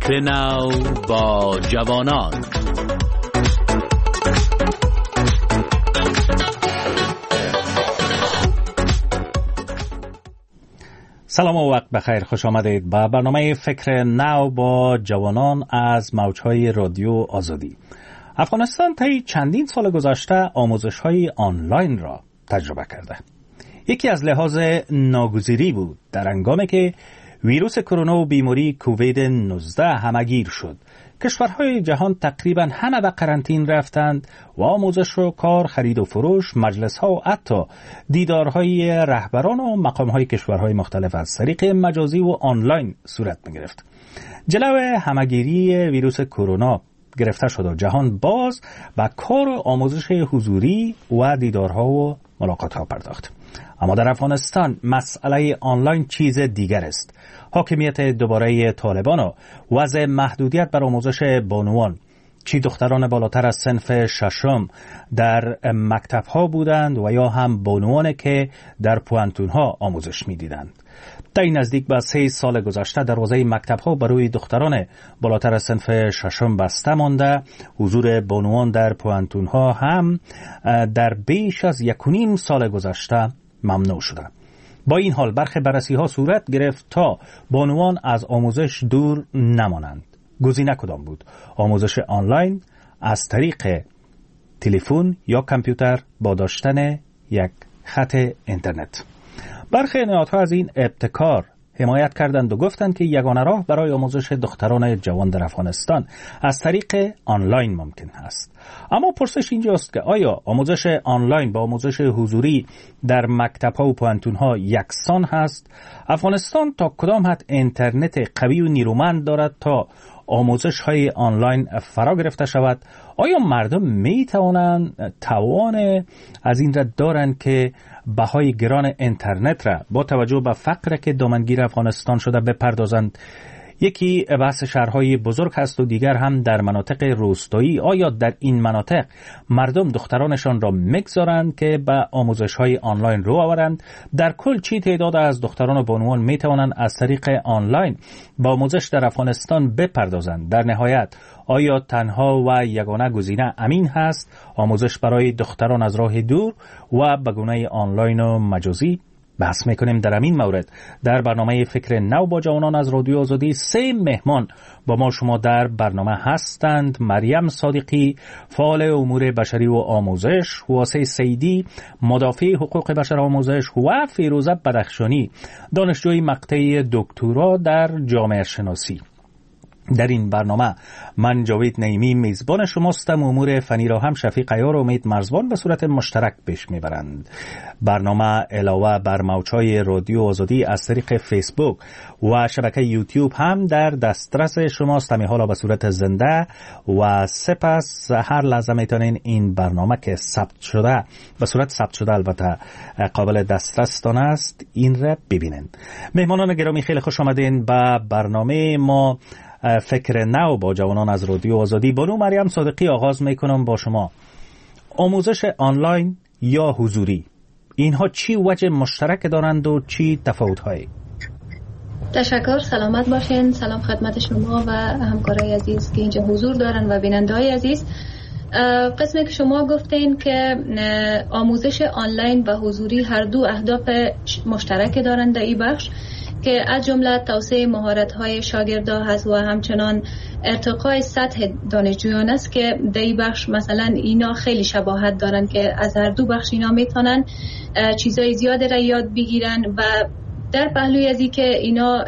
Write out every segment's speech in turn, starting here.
فکر نو با جوانان. سلام و وقت بخیر، خوش آمدید به برنامه فکر نو با جوانان از موجهای رادیو آزادی. افغانستان طی چندین سال گذشته آموزش‌های آنلاین را تجربه کرده. یکی از لحاظ ناگزیری بود در هنگامی که ویروس کرونا و بیماری کووید 19 همگیر شد. کشورهای جهان تقریبا همه به قرنطین رفتند و آموزش و کار، خرید و فروش، مجلس‌ها و حتی دیدارهای رهبران و مقام‌های کشورهای مختلف از طریق مجازی و آنلاین صورت می‌گرفت. جلو همگیری ویروس کرونا گرفته شد و جهان باز به کار و آموزش حضوری و دیدارها و ملاقات‌ها پرداخت. اما در افغانستان مسئله آنلاین چیز دیگر است. حاکمیت دوباره طالبان و وضع محدودیت بر آموزش بانوان، چی دختران بالاتر از صنف ششم در مکتب‌ها بودند و یا هم بانوان که در پوانتون‌ها آموزش می‌دیدند. در این نزدیک به 3 سال گذشته دروازه مکتب‌ها برای دختران بالاتر از صنف ششم بسته مانده. حضور بانوان در پوانتون‌ها هم در بیش از 1.5 سال گذشته ممنوع شده. با این حال برخی بررسی‌ها صورت گرفت تا بانوان از آموزش دور نمانند. گزینه کدام بود؟ آموزش آنلاین از طریق تلفن یا کامپیوتر با داشتن یک خط اینترنت. برخی نهادها از این ابتکار حمایت کردند و گفتند که یگانه راه برای آموزش دختران جوان در افغانستان از طریق آنلاین ممکن است. اما پرسش اینجاست که آیا آموزش آنلاین با آموزش حضوری در مکتب‌ها و پوانتون‌ها یکسان هست؟ افغانستان تا کدام حد اینترنت قوی و نیرومند دارد تا آموزش‌های آنلاین فرا گرفته شود؟ آیا مردم می‌توانند توان از این را دارند که بهای گران اینترنت را با توجه به فقر که دامنگیر افغانستان شده بپردازند؟ یکی بحث شهرهای بزرگ هست و دیگر هم در مناطق روستایی. آیا در این مناطق مردم دخترانشان را میگذارند که به آموزش‌های آنلاین رو آورند؟ در کل چی تعداد از دختران و بانوان میتوانند از طریق آنلاین با آموزش در افغانستان بپردازند؟ در نهایت آیا تنها و یگانه گزینه امین هست آموزش برای دختران از راه دور و به گونه آنلاین و مجازی؟ بحث میکنیم در این مورد در برنامه فکر نو با جوانان از رادیو آزادی. 3 مهمان با ما شما در برنامه هستند: مریم صادقی، فعال امور بشری و آموزش، حواسه سیدی، مدافع حقوق بشر آموزش، و فیروزه بدخشانی، دانشجوی مقطع دکترا در جامعه شناسی. در این برنامه من جاوید نعیمی میزبان شماستم. امور فنی را هم شفیق عیار و امید مرزبان به صورت مشترک پیش میبرند. برنامه علاوه بر موجهای رادیو آزادی از طریق فیسبوک و شبکه یوتیوب هم در دسترس شماست. همین حالا به صورت زنده و سپس هر لحظه میتونین این برنامه که ثبت شده، به صورت ثبت شده البته قابل دسترستان است، این را ببینین. مهمانان گرامی خیلی خوش آمدین به برنامه ما فکر نو با جوانان از رادیو آزادی. بانو مریم صادقی، آغاز میکنم با شما. آموزش آنلاین یا حضوری، اینها چی وجه مشترک دارند و چی تفاوت‌هایی؟ تشکر، سلامت باشین. سلام خدمت شما و همکارای عزیز که اینجا حضور دارن و بیننده‌های عزیز. قسمی که شما گفتین که آموزش آنلاین و حضوری هر دو اهداف مشترک دارند در این بخش که از جمله توسعه مهارت‌های شاگردان هست و همچنان ارتقای سطح دانشجویان است که در این بخش مثلا اینا خیلی شباهت دارن که از هر دو بخش اینا میتونن چیزای زیاده را یاد بگیرن و در پهلوی از این که اینا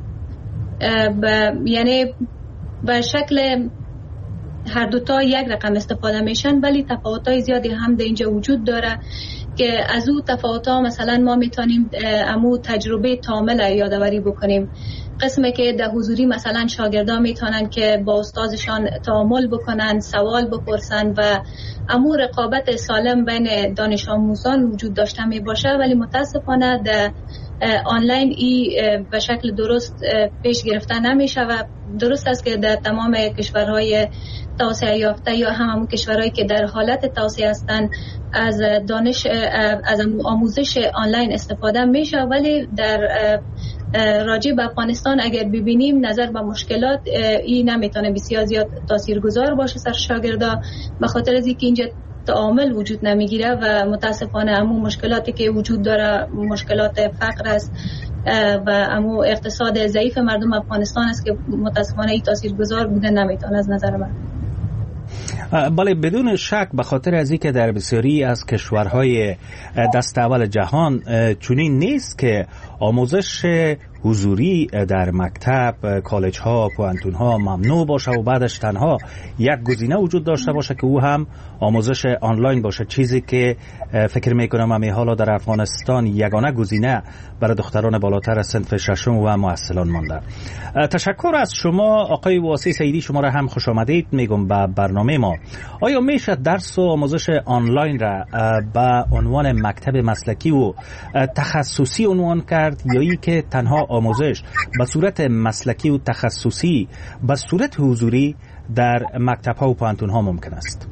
یعنی به شکل هر دوتا یک رقم استفاده میشن، ولی تفاوت‌های زیادی هم در اینجا وجود داره که از او تفاوت‌ها مثلا ما میتونیم امو تجربه کامل یادآوری بکنیم. قسمی که در حضوری مثلا شاگردان میتونن که با استادشان تعامل بکنن، سوال بپرسن و امو رقابت سالم بین دانش آموزان وجود داشته می باشه، ولی متاسفانه در آنلاین به شکل درست پیش گرفته نمیشه و درست است که در تمام کشورهای توسعه یافته یا همون کشورهایی که در حالت توسعه هستند از دانش از آموزش آنلاین استفاده میشه، ولی در راجع به افغانستان اگر ببینیم نظر به مشکلات این نمیتونه بسیار زیاد تاثیرگذار باشه سر شاگردا، به خاطر از اینکه اینجا تعامل وجود نمیگیره و متاسفانه همون مشکلاتی که وجود داره مشکلات فقر است و همون اقتصاد ضعیف مردم افغانستان است که متاسفانه این تاثیرگذار بوده نمیتونه از نظر من. بله بدون شک به خاطر از اینکه در بسیاری از کشورهای دست اول جهان چنین نیست که آموزش حضوری در مکتب، کالج ها، پوانتون ها ممنوع باشه و بعدش تنها یک گزینه وجود داشته باشه که او هم آموزش آنلاین باشه، چیزی که فکر میکنم همین حالا در افغانستان یگانه گزینه برای دختران بالاتر از صنف ششم و مؤهلان مانده. تشکر از شما آقای واسی سیدی، شما را هم خوش آمدید میگم به برنامه ما. آیا میشه درس و آموزش آنلاین را به عنوان مکتب مسلکی و تخصصی عنوان کرد یا ای که تنها آموزش به صورت مسلکی و تخصصی به صورت حضوری در مکتب‌ها و پوانتون‌ها ممکن است؟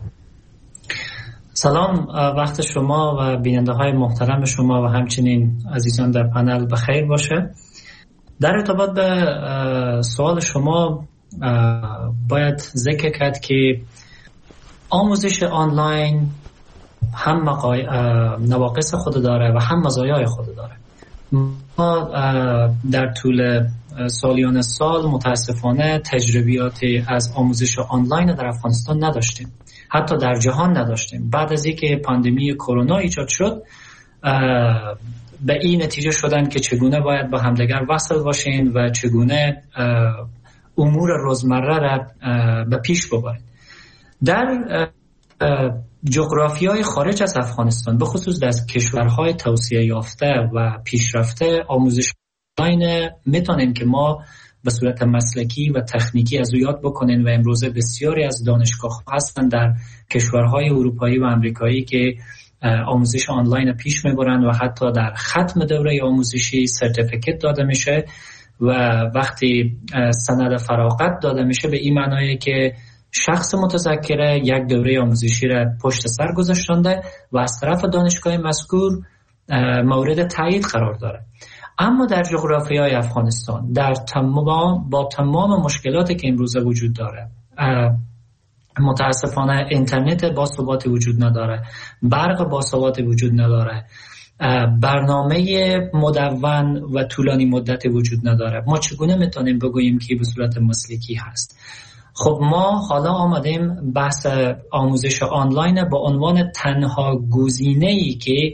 سلام، وقت شما و بیننده‌های محترم شما و همچنین عزیزان در پنل بخیر باشه. در ارتباط به سوال شما باید ذکر کرد که آموزش آنلاین هم نواقص خود داره و هم مزایای خود داره. ما در طول سالیان سال متاسفانه تجربیاتی از آموزش آنلاین در افغانستان نداشتیم، حتی در جهان نداشتیم. بعد از اینکه پاندمی کرونا ایجاد شد به این نتیجه شدن که چگونه باید با همدیگر وصل باشین و چگونه امور روزمره را به پیش ببرید. در جغرافیای خارج از افغانستان به خصوص در کشورهای توسعه یافته و پیشرفته آموزش آنلاین میتونیم که ما به صورت مسلکی و تکنیکی از او یاد بکنیم و امروزه بسیاری از دانشگاه هستن در کشورهای اروپایی و امریکایی که آموزش آنلاین پیش میبرن و حتی در ختم دوره آموزشی سرتیفیکت داده میشه و وقتی سند فراغت داده میشه به این معنیه که شخص متذکره یک دوره آموزشی را پشت سر گذاشته و از طرف دانشگاه مذکور مورد تایید قرار داره. اما در جغرافیای افغانستان با تمام مشکلاتی که امروزه وجود داره، متاسفانه اینترنت با ثبات وجود نداره، برق با ثبات وجود نداره، برنامه مدون و طولانی مدت وجود نداره. ما چگونه میتونیم بگوییم که به صورت مسلکی هست؟ خب ما حالا آمدیم بحث آموزش آنلاین با عنوان تنها گزینه‌ای که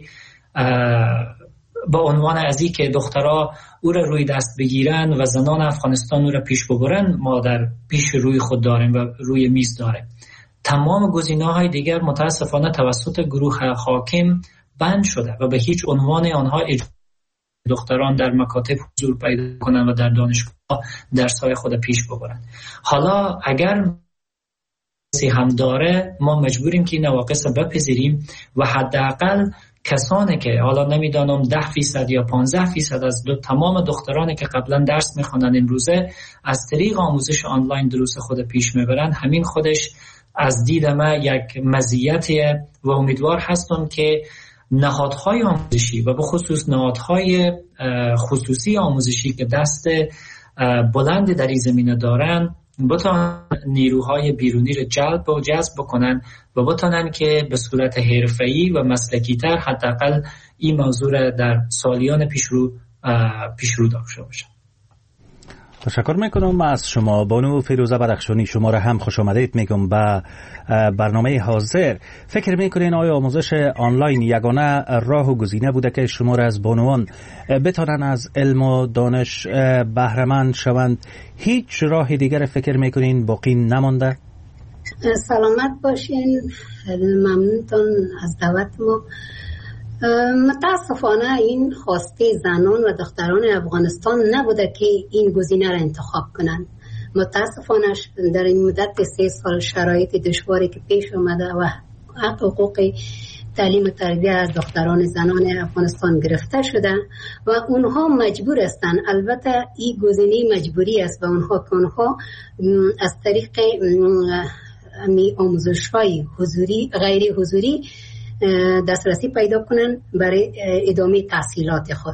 با عنوان از این که دخترها او را روی دست بگیرن و زنان افغانستان او را پیش ببرن ما در پیش روی خود داریم و روی میز داریم. تمام گزینه‌های دیگر متاسفانه توسط گروه حاکم بند شده و به هیچ عنوان آنها دختران در مکاتب حضور پیدا کنن و در دانشگاه درس‌های خود پیش ببرن. حالا اگر هم داره ما مجبوریم که نواقص بپذیریم و حداقل کسانی که حالا نمیدانم 10% یا 15% از تمام دخترانی که قبلا درس میخوانن امروزه از طریق آموزش آنلاین دروس خود پیش میبرن، همین خودش از دید من یک مزیتیه و امیدوار هستم که نهادهای آموزشی و به خصوص نهادهای خصوصی آموزشی که دست بلند در این زمینه دارن بتونن نیروهای بیرونی رو جلب و جذب بکنن و بتونن که به صورت حرفه‌ای و مسلکی تر حداقل این موضوع را در سالیان پیشرو داشته باشن. تشکر میکنم از شما بانو فیروزه بدخشانی. شما را هم خوش آمدید میگم به برنامه حاضر. فکر میکنین آیا آموزش آنلاین یگانه راه و گزینه بوده که شما را از بانوان بتونن از علم و دانش بهره‌مند شوند؟ هیچ راه دیگر فکر میکنین باقی نمانده؟ سلامت باشین، ممنونتون از دعوت ما. متاسفانه این خواسته زنان و دختران افغانستان نبوده که این گزینه را انتخاب کنند. متاسفانه در این مدت 3 سال شرایط دشواری که پیش آمده و حقوق تعلیم و تربیت از دختران زنان افغانستان گرفته شده و اونها مجبور هستند. البته این گزینه مجبوری است و اونها از طریق آموزش‌های حضوری غیر حضوری دسترسی پیدا کنن برای ادامه تحصیلات خود.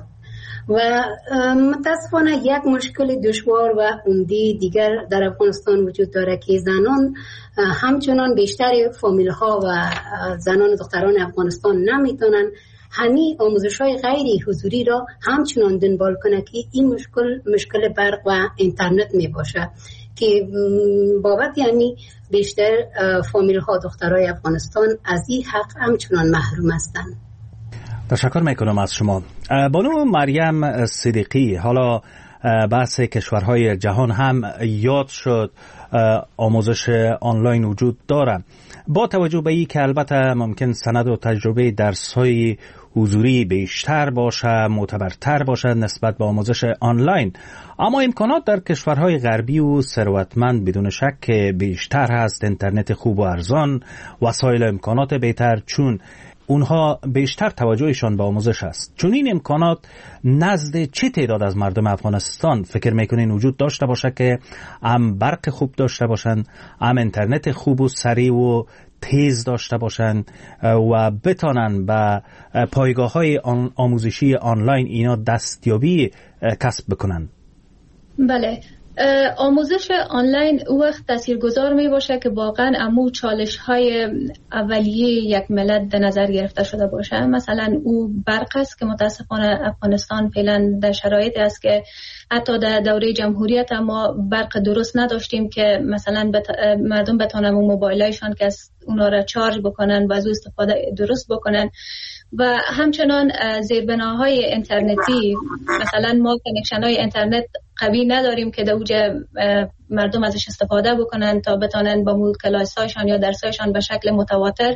و متاسفانه یک مشکل دشوار و عمده دیگر در افغانستان وجود داره که زنان همچنان بیشتر فامیل ها و زنان و دختران افغانستان نمیتونن همین آموزش‌های غیر حضوری را همچنان دنبال کنه که این مشکل برق و اینترنت می باشه که بابت یعنی بیشتر فامیل ها دخترای افغانستان از این حق همچنان محروم هستند. تشکر میکنم از شما. بانو مریم صدیقی، حالا بحث کشورهای جهان هم یاد شد، آموزش آنلاین وجود داره. با توجه به این که البته ممکن سند و تجربه درس‌های حضوری بیشتر باشه، معتبرتر باشه نسبت به آموزش آنلاین، اما امکانات در کشورهای غربی و ثروتمند بدون شک بیشتر هست. اینترنت خوب و ارزان، وسایل امکانات بهتر، چون اونها بیشتر توجهشان به آموزش است. چون این امکانات نزد چه تعداد از مردم افغانستان فکر میکنین وجود داشته باشه که هم برق خوب داشته باشن، هم اینترنت خوب و سریع و تیز داشته باشن و بتانن به پایگاه‌های آموزشی آنلاین اینا دستیابی کسب بکنن؟ بله، آموزش آنلاین او وقت تاثیرگذار می باشه که واقعا امو چالش های اولیه یک ملت در نظر گرفته شده باشه. مثلا او برق است که متاسفانه افغانستان فعلا در شرایطی است که حتی در دوره جمهوریت ما برق درست نداشتیم که مثلا مردم بتونن موبایلایشان که از اونا را چارج بکنن و از استفاده درست بکنن. و همچنان زیربناهای اینترنتی، مثلا ما کانکشن های اینترنت قوی نداریم که در اوج مردم ازش استفاده بکنن تا بتونن با مول کلاسایشان یا درسایشان به شکل متواتر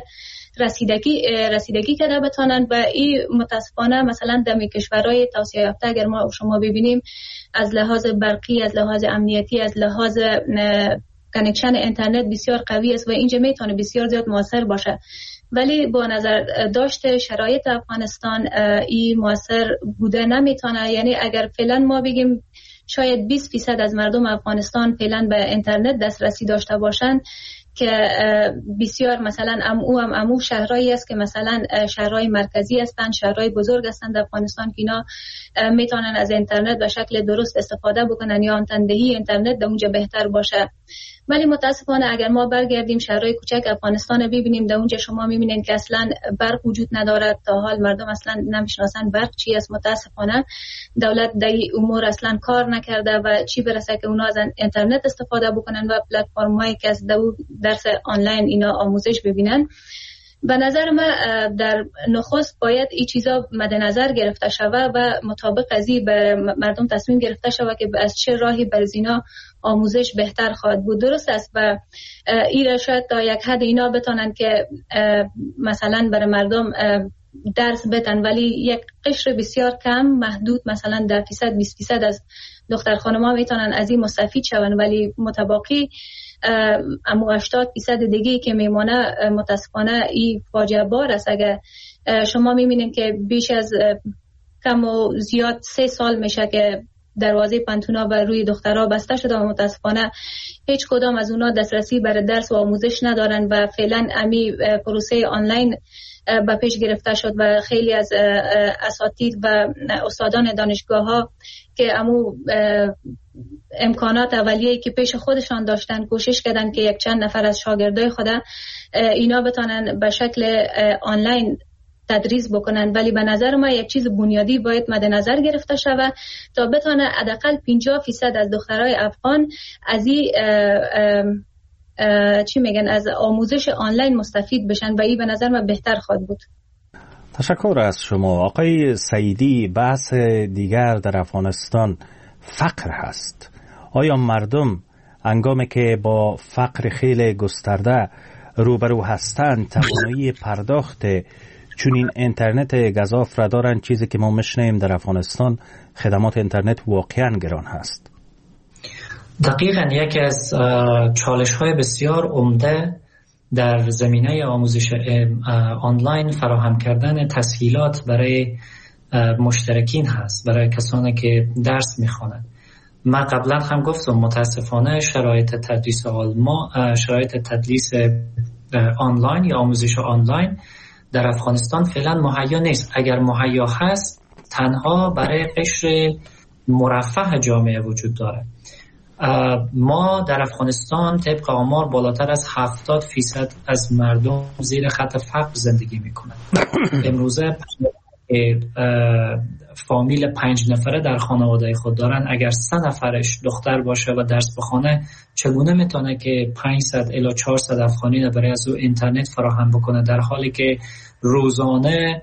رسیدگی کرده بتونن. و این متاسفانه مثلا در کشورهای توسعه یافته اگر ما شما ببینیم از لحاظ برقی، از لحاظ امنیتی، از لحاظ کانکشن اینترنت بسیار قوی است و اینجا میتونه بسیار زیاد موثر باشه. ولی با نظر داشته شرایط افغانستان این موثر بوده نمیتونه. یعنی اگر فعلا ما بگیم شاید 20% از مردم افغانستان فعلا به اینترنت دسترسی داشته باشن که بسیار مثلا امو شهرهایی است که مثلا شهرهای مرکزی هستند، شهرهای بزرگ هستند در افغانستان که اینا میتونن از اینترنت به شکل درست استفاده بکنن یا آنتندهی اینترنت در اونجا بهتر باشه. ولی متاسفانه اگر ما برگردیم شهرهای کوچک افغانستان ببینیم در اونجا شما میبینید که اصلا برق وجود ندارد. تا حال مردم اصلا نمیشناسن برق چی است. متاسفانه دولت در این امور اصلا کار نکرده و چی برسه که اونا از اینترنت استفاده بکنن و پلتفرم‌هایی که از درس آنلاین اینا آموزش ببینن. به نظر من در نخست باید این چیزا مد نظر گرفته شود و مطابق از این به مردم تصمیم گرفته شود که از چه راهی بر اینا آموزش بهتر خواهد بود. درست است و این شاید تا یک حد اینا بتونن که مثلا برای مردم درس بدن، ولی یک قشر بسیار کم محدود مثلا 10% 20% از دختر خانم‌ها میتونن از این مستفید شون، ولی متباقی اما 80% دیگه که میمونه متاسفانه این فاجعه بار است. اگر شما میبینید که بیش از کم و زیاد 3 سال میشه که دروازه پانتونا بر روی دخترها بسته شده و متاسفانه هیچ کدام از اونا دسترسی برای درس و آموزش ندارن و فعلا امی پروسه آنلاین به پیش گرفته شد و خیلی از اساتید و استادان دانشگاه ها که امو امکانات اولیه‌ای که پیش خودشان داشتن کوشش کردن که یک چند نفر از شاگردای خود اینا بتونن به شکل آنلاین تدریس بکنن. ولی به نظر ما یک چیز بنیادی باید مد نظر گرفته شود تا بتونه حداقل 50% از دخترای افغان از این از آموزش آنلاین مستفید بشن و این به نظر من بهتر خواهد بود. تشکر از شما. آقای سعیدی، بحث دیگر در افغانستان فقر هست. آیا مردم هنگامی که با فقر خیلی گسترده روبرو هستند توانایی پرداخت چون این اینترنت گزاف را دارن؟ چیزی که ما میشنیم در افغانستان خدمات اینترنت واقعا گران هست. دقیقاً یکی از چالش‌های بسیار عمده در زمینه آموزش آنلاین فراهم کردن تسهیلات برای مشترکین هست، برای کسانی که درس میخوانند. من قبلا هم گفتم متاسفانه شرایط تدریس آنلاین یا آموزش آنلاین در افغانستان فعلا مهیا نیست. اگر مهیا هست تنها برای قشر مرفه جامعه وجود داره. ما در افغانستان طبق آمار بالاتر از 70% از مردم زیر خط فقر زندگی میکنند. امروزه فامیل 5 نفره در خانواده خود دارن، اگر 3 نفرش دختر باشه و درس بخونه چگونه میتونه که 500 الی 400 افغانی برای از او اینترنت فراهم بکنه، در حالی که روزانه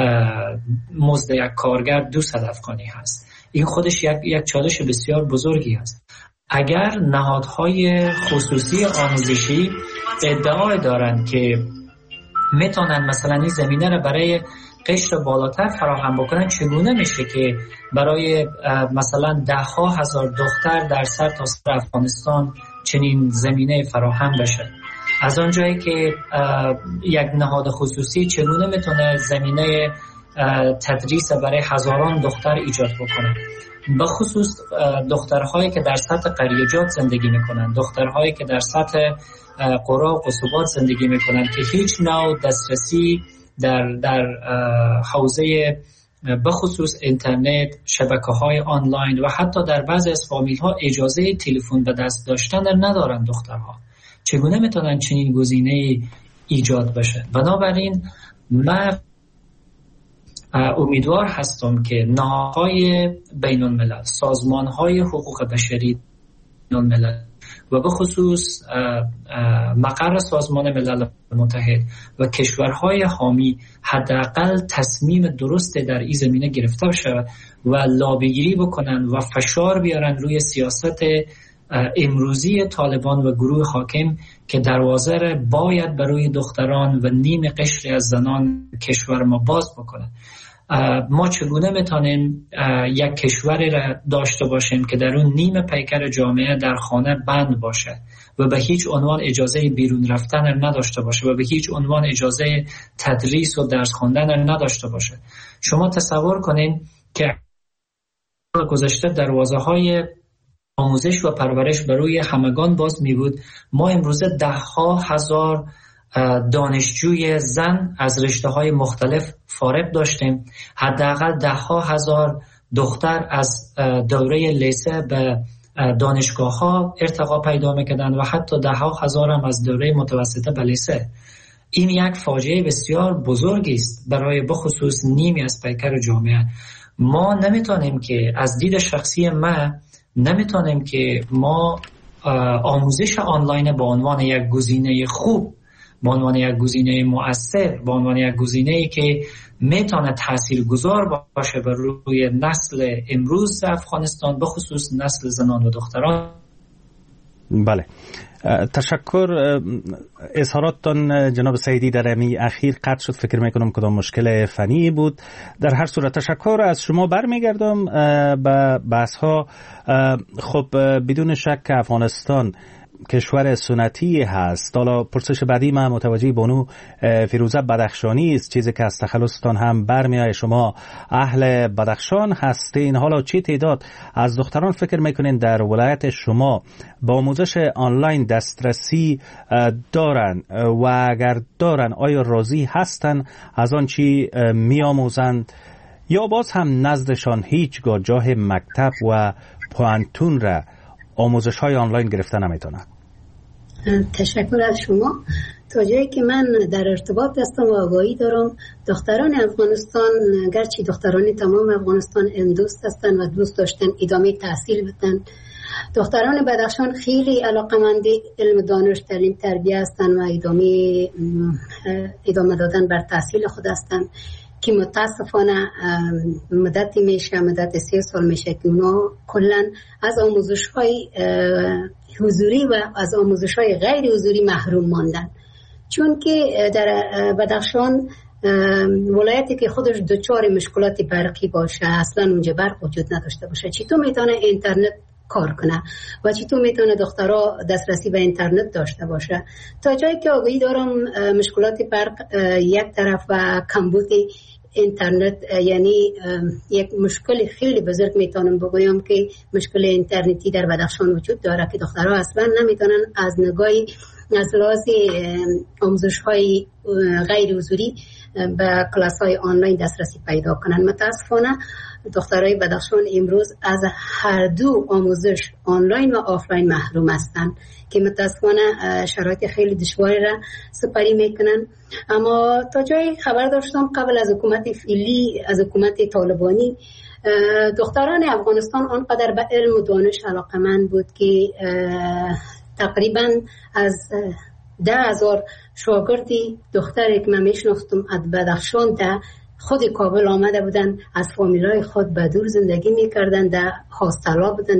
مزد یک کارگر 200 افغانی هست. این خودش یک چالش بسیار بزرگی است. اگر نهادهای خصوصی آموزشی ادعای دارند که میتونن مثلا این زمینه رو برای قشر بالاتر فراهم بکنن، چگونه میشه که برای مثلا 10,000 دختر در سرتاسر افغانستان چنین زمینه فراهم بشه؟ از آنجایی که یک نهاد خصوصی چگونه میتونه زمینه تدریس برای هزاران دختر ایجاد بکنه، به خصوص دخترهایی که در سطح قریجات زندگی میکنن، دخترهایی که در سطح قرى و قصبات زندگی میکنن که هیچ نوع دسترسی در حوزه به خصوص اینترنت، شبکه‌های آنلاین و حتی در بعضی از فامیل‌ها اجازه تلفن به دست داشتن ندارن دخترها. چگونه میتونن چنین گزینه‌ای ایجاد بشه؟ بنابراین من امیدوار هستم که نهادهای بین الملل، سازمان‌های حقوق بشری بین الملل و به خصوص مقر سازمان ملل متحد و کشورهای حامی حداقل تصمیم درست در این زمینه گرفته بشه و لابیگیری بکنن و فشار بیارن روی سیاست امروزی طالبان و گروه حاکم که دروازه باید برای دختران و نیم قشری از زنان کشور ما باز بکنن. ما چگونه میتونیم یک کشوری را داشته باشیم که در اون نیم پیکر جامعه در خانه بند باشه و به هیچ عنوان اجازه بیرون رفتن نداشته باشه و به هیچ عنوان اجازه تدریس و درس خواندن نداشته باشه؟ شما تصور کنین که گذشته دروازه‌های آموزش و پرورش برای همگان باز می بود. ما امروزه 10,000 دانشجوی زن از رشته‌های مختلف فارغ داشتیم. حداقل 10,000 دختر از دوره لیسه به دانشگاه‌ها ارتقا پیدا می‌کردند و حتی 10,000 هم از دوره متوسطه به لیسه. این یک فاجعه بسیار بزرگی است برای بخصوص نیمی از پیکر جامعه. ما نمیتونیم که از دید شخصی نمیتونیم که ما آموزش آنلاین به عنوان یک گزینه خوب، به عنوان یک گزینه مؤثر، به عنوان یک گزینه‌ای که میتونه تاثیرگذار باشه بر روی نسل امروز افغانستان، به خصوص نسل زنان و دختران. بله، تشکر. اظهاراتتان جناب سعیدی در امی اخیر قطع شد، فکر میکنم کدام مشکل فنی بود. در هر صورت تشکر از شما. برمیگردم به بحث ها. خب بدون شک افغانستان کشور سنتی هست. حالا پرسش بعدی من متوجه بانو فیروزه بدخشانی است، چیزی که از تخلصتان هم برمیآید. شما اهل بدخشان هستین. حالا چه تعداد از دختران فکر میکنین در ولایت شما با آموزش آنلاین دسترسی دارن و اگر دارن آیا راضی هستن از آن چی میآموزند یا باز هم نزدشان هیچگاه جای مکتب و پوانتون را آموزش های آنلاین گرفته نمیتونن؟ تشکر از شما. تا جایی که من در ارتباط هستم و آگاهی دارم، دختران افغانستان گرچه دختران تمام افغانستان دوست هستن و دوست داشتن ادامه تحصیل بدن، دختران بدخشان خیلی علاقمند علم دانش تعلیم تربیه هستن و ادامه دادن بر تحصیل خود هستن که متاسفانه مدت 3 سال میشه که اونا کلا از آموزش‌های حضوری و از آموزش‌های غیر حضوری محروم ماندن، چون که در بدخشان ولایتی که خودش دچار مشکلات برقی باشه، اصلا اونجا برق وجود نداشته باشه، چطور میتونه اینترنت کار کنه و چطور میتونه دخترها دسترسی به اینترنت داشته باشه. تا جایی که آگاهی دارم مشکلات برق یک طرف و کمبود اینترنت یعنی یک مشکل خیلی بزرگ میتونم بگویم که مشکل اینترنتی در بدخشان وجود داره که دخترها اصلا نمیتونن از نگاهی از لحاظ آموزش های غیر حضوری به کلاس های آنلاین دسترسی پیدا کنن. متاسفانه دخترای بدخشان امروز از هر دو آموزش آنلاین و آفلاین محروم هستند که متاسفانه شرایط خیلی دشواری را سپری میکنن. اما تا جایی خبر داشتم قبل از حکومت فعلی، از حکومت طالبانی، دختران افغانستان آنقدر به علم و دانش علاقه‌مند بود که تقریبا از 10,000 شاگردی دختری که من میشناختم از بدخشان در خود کابل آمده بودن، از فامیلای خود به دور زندگی میکردن، در هاستلا بودن،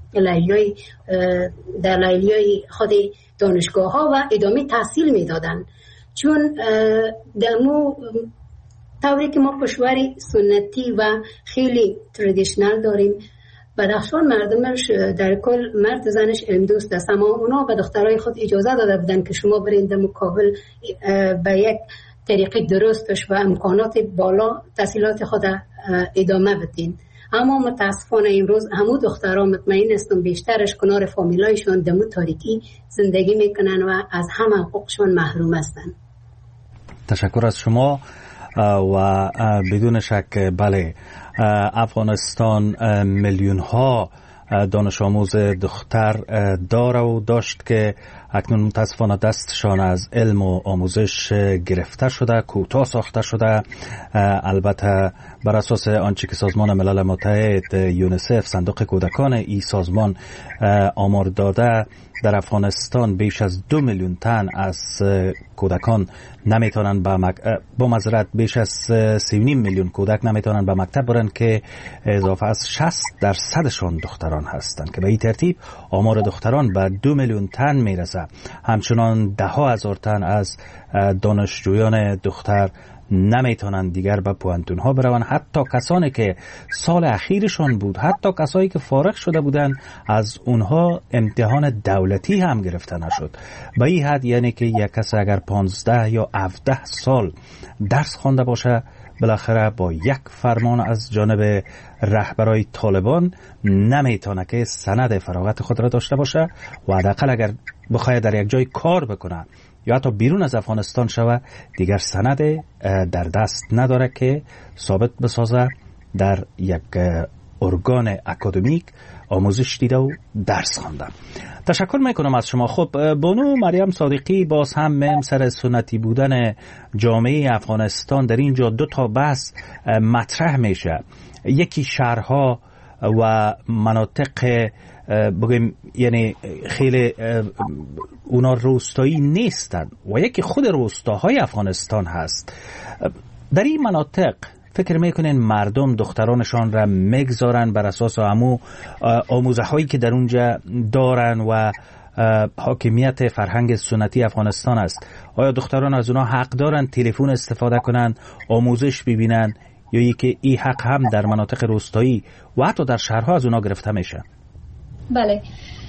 در لیلیای خود دانشگاه ها و ادامه تحصیل میدادن. چون دمو طوری که ما کشوری سنتی و خیلی تردیشنال داریم، بدخشان مردمش در کل مرد زنش علم دوست است، اما اونا به دخترای خود اجازه داده بودن که شما برید مقابل به یک طریق درستش و امکانات بالا تحصیلات خود ادامه بدین. اما متاسفانه امروز همو دخترها مطمئن هستم بیشترش کنار فامیلایشون دمو تاریکی زندگی میکنن و از همه حقوقشون محروم هستن. تشکر از شما و بدون شک بله افغانستان میلیون ها دانش آموز دختر داره و داشت که اکنون متاسفانه دستشان از علم و آموزش گرفته شده، کوتاه ساخته شده. البته بر اساس آنچه که سازمان ملل متحد یونیسف صندوق کودکان این سازمان آمار داده، در افغانستان بیش از 2 میلیون تن از کودکان نمیتونن با معذرت بیش از 3.5 میلیون کودک نمیتونن به مکتب برن که اضافه از 60% دختران هستند که به این ترتیب آمار دختران به 2 میلیون تن میرسه. همچنان 10,000 تن از دانشجویان دختر نمیتونن دیگر به پوانتون ها برون. حتی کسانی که سال اخیرشان بود، حتی کسایی که فارغ شده بودن، از اونها امتحان دولتی هم گرفته نشد. به این حد یعنی که یک کس اگر 15 یا 17 سال درس خوانده باشه، بالاخره با یک فرمان از جانب رهبرای طالبان نمیتونه که سند فراغت خود را داشته باشه و حداقل اگر بخواد در یک جای کار بکنه یا حتی بیرون از افغانستان شوه، دیگر سند در دست نداره که ثابت بسازه در یک ارگان اکادمیک آموزش دیده و درس خوانده. تشکر میکنم از شما. خب بانو مریم صادقی، باز هم سر سنتی بودن جامعه افغانستان در اینجا 2 تا بحث مطرح میشه. یکی شهرها و مناطق بگیم یعنی خیلی اونا روستایی نیستن و یکی خود روستاهای افغانستان هست. در این مناطق فکر میکنین مردم دخترانشان را میگذارن بر اساس همو آموزه هایی که در اونجا دارن و حاکمیت فرهنگ سنتی افغانستان است؟ آیا دختران از اونا حق دارن تلفن استفاده کنن، آموزش ببینن، یا یکی این حق هم در مناطق روستایی و حتی در شهرها از اونا گرفته میشه؟ بله،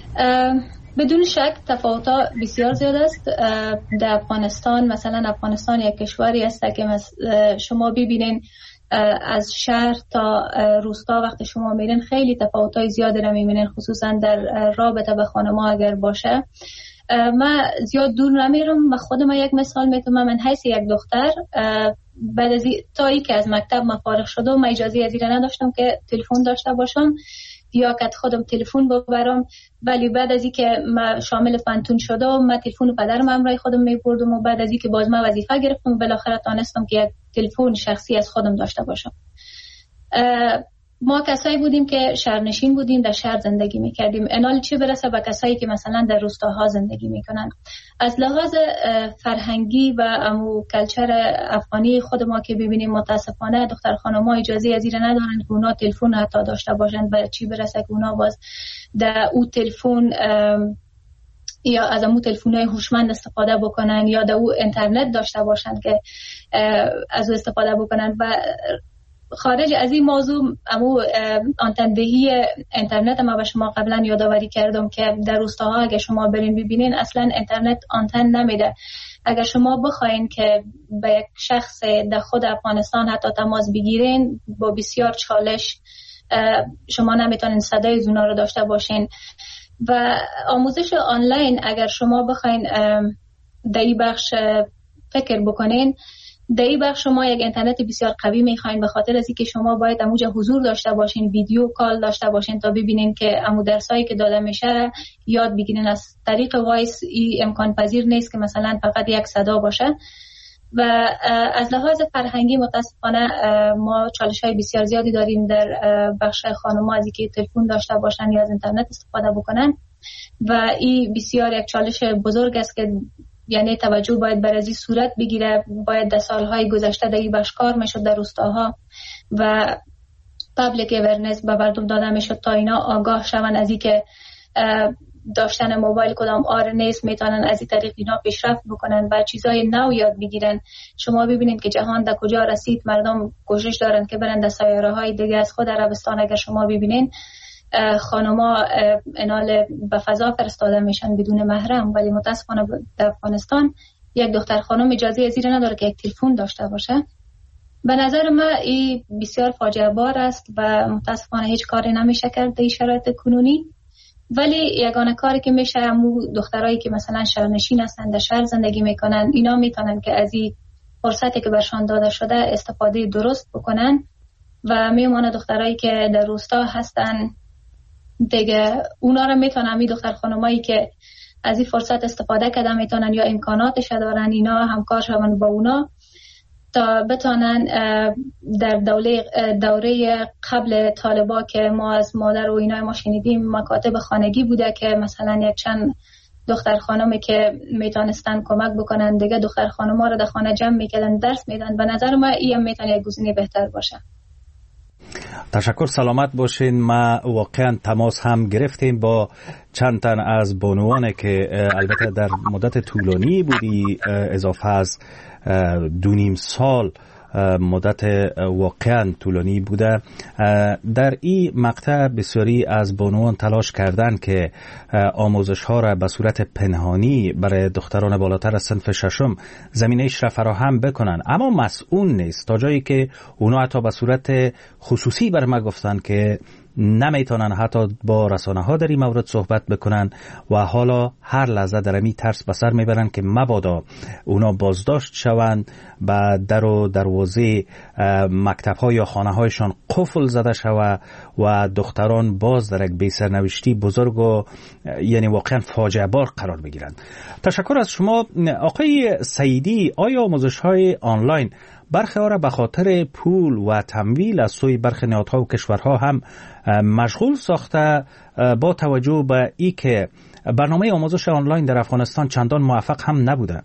بدون شک تفاوت‌ها بسیار زیاد است در افغانستان. مثلا افغانستان یک کشوری است که شما ببینین از شهر تا روستا وقتی شما میرین خیلی تفاوت‌های زیادی را میبینین، خصوصا در رابطه به خانم‌ها اگر باشه. من زیاد دور نمیرم و خودم یک مثال میتونم. من حیث یک دختر بعد از تا ای که از مکتب من فارغ شدم، من اجازه از این نداشتم که تلفن داشته باشم یا که خودم تلفن ببرم، ولی بعد از اینکه من شامل فنتون شدم، من تلفن پدرم همراه خودم میبردم و بعد از اینکه باز من وظیفه گرفتم بالاخره تونستم که یک تلفن شخصی از خودم داشته باشم. ما کسایی بودیم که شهرنشین بودیم، در شهر زندگی میکردیم، انال چه برسه به کسایی که مثلا در روستاها زندگی میکنن. از لحاظ فرهنگی و امو کلچر افغانی خود ما که ببینیم، متاسفانه دختر خانم‌ها اجازه از این ندارن که اونا تلفن حتی داشته باشن، به چی برسه که اونا باز در او تلفن یا از امو تلفن‌های هوشمند استفاده بکنن یا در او اینترنت داشته باشن که از او استفاده بکنن. و خارج از این موضوع آنتندهی اینترنت ما به شما قبلا یادآوری کردم که در روستاها اگر شما برین ببینین اصلا اینترنت آنتن نمیده. اگر شما بخواین که به یک شخص در خود افغانستان حتی تماس بگیرین با بسیار چالش شما نمیتونین صدای زونا رو داشته باشین. و آموزش آنلاین اگر شما بخواین در این بخش فکر بکنین، در این بخش شما یک اینترنت بسیار قوی میخواین، به خاطر از اینکه شما باید اموجه حضور داشته باشین، ویدیو کال داشته باشین تا ببینین که امو درسایی که داده میشه یاد بگیرین. از طریق وایس این امکان پذیر نیست که مثلا فقط یک صدا باشه. و از لحاظ فرهنگی متاسفانه ما چالش‌های بسیار زیادی داریم در بخش خانم‌ها از اینکه تلفن داشته باشن یا از اینترنت استفاده بکنن و این بسیار یک چالش بزرگ است که یعنی توجه باید بر ازی صورت بگیره. باید در سالهای گذشته در این بخش کار میشد در روستاها و پابلیک اورننس به مردم داده میشد تا اینا آگاه شون از اینکه داشتن موبایل کدام آر نیست، میتونن از این طریق اینا پیشرفت بکنن و چیزای نو یاد بگیرن. شما ببینید که جهان در کجا رسید، مردم کوشش دارن که برن در سیاره های دیگه از خود عربستان. اگر شما ببینین خانما انال به فضا فرستاده میشن بدون محرم، ولی متاسفانه در افغانستان یک دختر خانم اجازه از این نداره که یک تلفن داشته باشه. به نظر من این بسیار فاجعه بار است و متاسفانه هیچ کاری نمیشه کرد در شرایط کنونی. ولی یگانه کاری که میشه همون دخترایی که مثلا شهرنشین هستن، در شهر زندگی میکنن، اینا میتونن که از این فرصتی که برشان داده شده استفاده درست بکنن و میمونه دخترایی که در روستا هستن دیگه اونا رو میتونن، می دختر خانمایی که از این فرصت استفاده کردن میتونن یا امکاناتش دارن اینا همکار شون با اونا تا بتونن در دوره قبل طالبا که ما از مادر و اینا ما شنیدیم مکاتب خانگی بوده که مثلا یک چند دختر خانمی که میتونستن کمک بکنن دیگه دختر خانم‌ها رو در خانه جمع میکردن درس میدن. به نظر من این میتونه یک گزینه بهتر باشه. تشکر، سلامت باشین. ما واقعا تماس هم گرفتیم با چند تن از بانوان که البته در مدت طولانی بودی اضافه از 2.5 سال مدت واقعا طولانی بوده. در این مقطع بسیاری از بانوان تلاش کردند که آموزش ها را به صورت پنهانی برای دختران بالاتر از صنف ششم زمینه‌اش را فراهم بکنن، اما مسئول نیست تا جایی که اونا حتی به صورت خصوصی بر ما گفتن که نمیتونن حتی با رسانه ها در این مورد صحبت بکنن و حالا هر لحظه در امی ترس بسر میبرن که مبادا اونا بازداشت شوند و در و دروازه مکتب ها یا خانه هایشان قفل زده شود و دختران باز در یک بی‌سرنوشتی بزرگ و یعنی واقعا فاجعه بار قرار بگیرند. تشکر از شما آقای سعیدی. آیا آموزش های آنلاین برخی ها را به خاطر پول و تمویل از سوی برخی نهادها و کشورها هم مشغول ساخته، با توجه به ای که برنامه آموزش آنلاین در افغانستان چندان موفق هم نبوده؟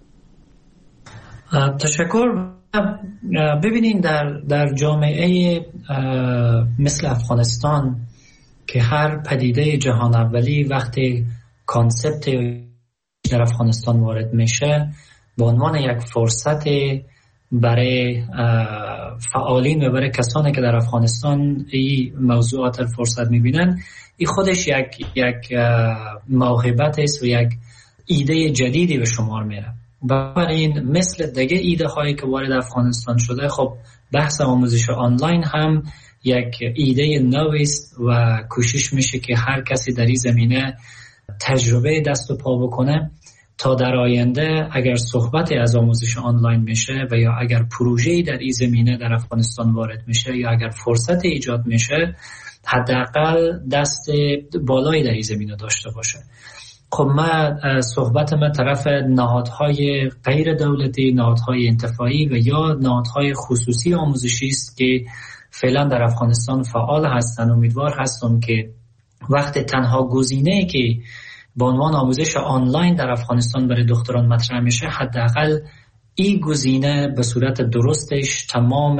تشکر. ببینین در جامعه مثل افغانستان که هر پدیده جهان اولی وقتی کانسپت در افغانستان وارد میشه به عنوان یک فرصت برای فعالین و برای کسانی که در افغانستان این موضوعات فرصت میبینن، این خودش یک موهبت است و یک ایده جدیدی به شمار میره. بنابراین مثل دیگه ایده هایی که وارد افغانستان شده، خب بحث آموزش آنلاین هم یک ایده نو است و کوشش میشه که هر کسی در این زمینه تجربه دست و پا بکنه تا در آینده اگر صحبت از آموزش آنلاین میشه و یا اگر پروژه‌ای در این زمینه در افغانستان وارد میشه یا اگر فرصت ایجاد میشه حداقل دست بالایی در این زمینه داشته باشه. خب صحبت من طرف نهادهای غیر دولتی، نهادهای انتفاعی و یا نهادهای خصوصی آموزشی است که فعلا در افغانستان فعال هستند. امیدوار هستم که وقت تنها گزینه‌ای که به عنوان آموزش آنلاین در افغانستان برای دختران مطرح میشه، حداقل این گزینه به صورت درستش تمام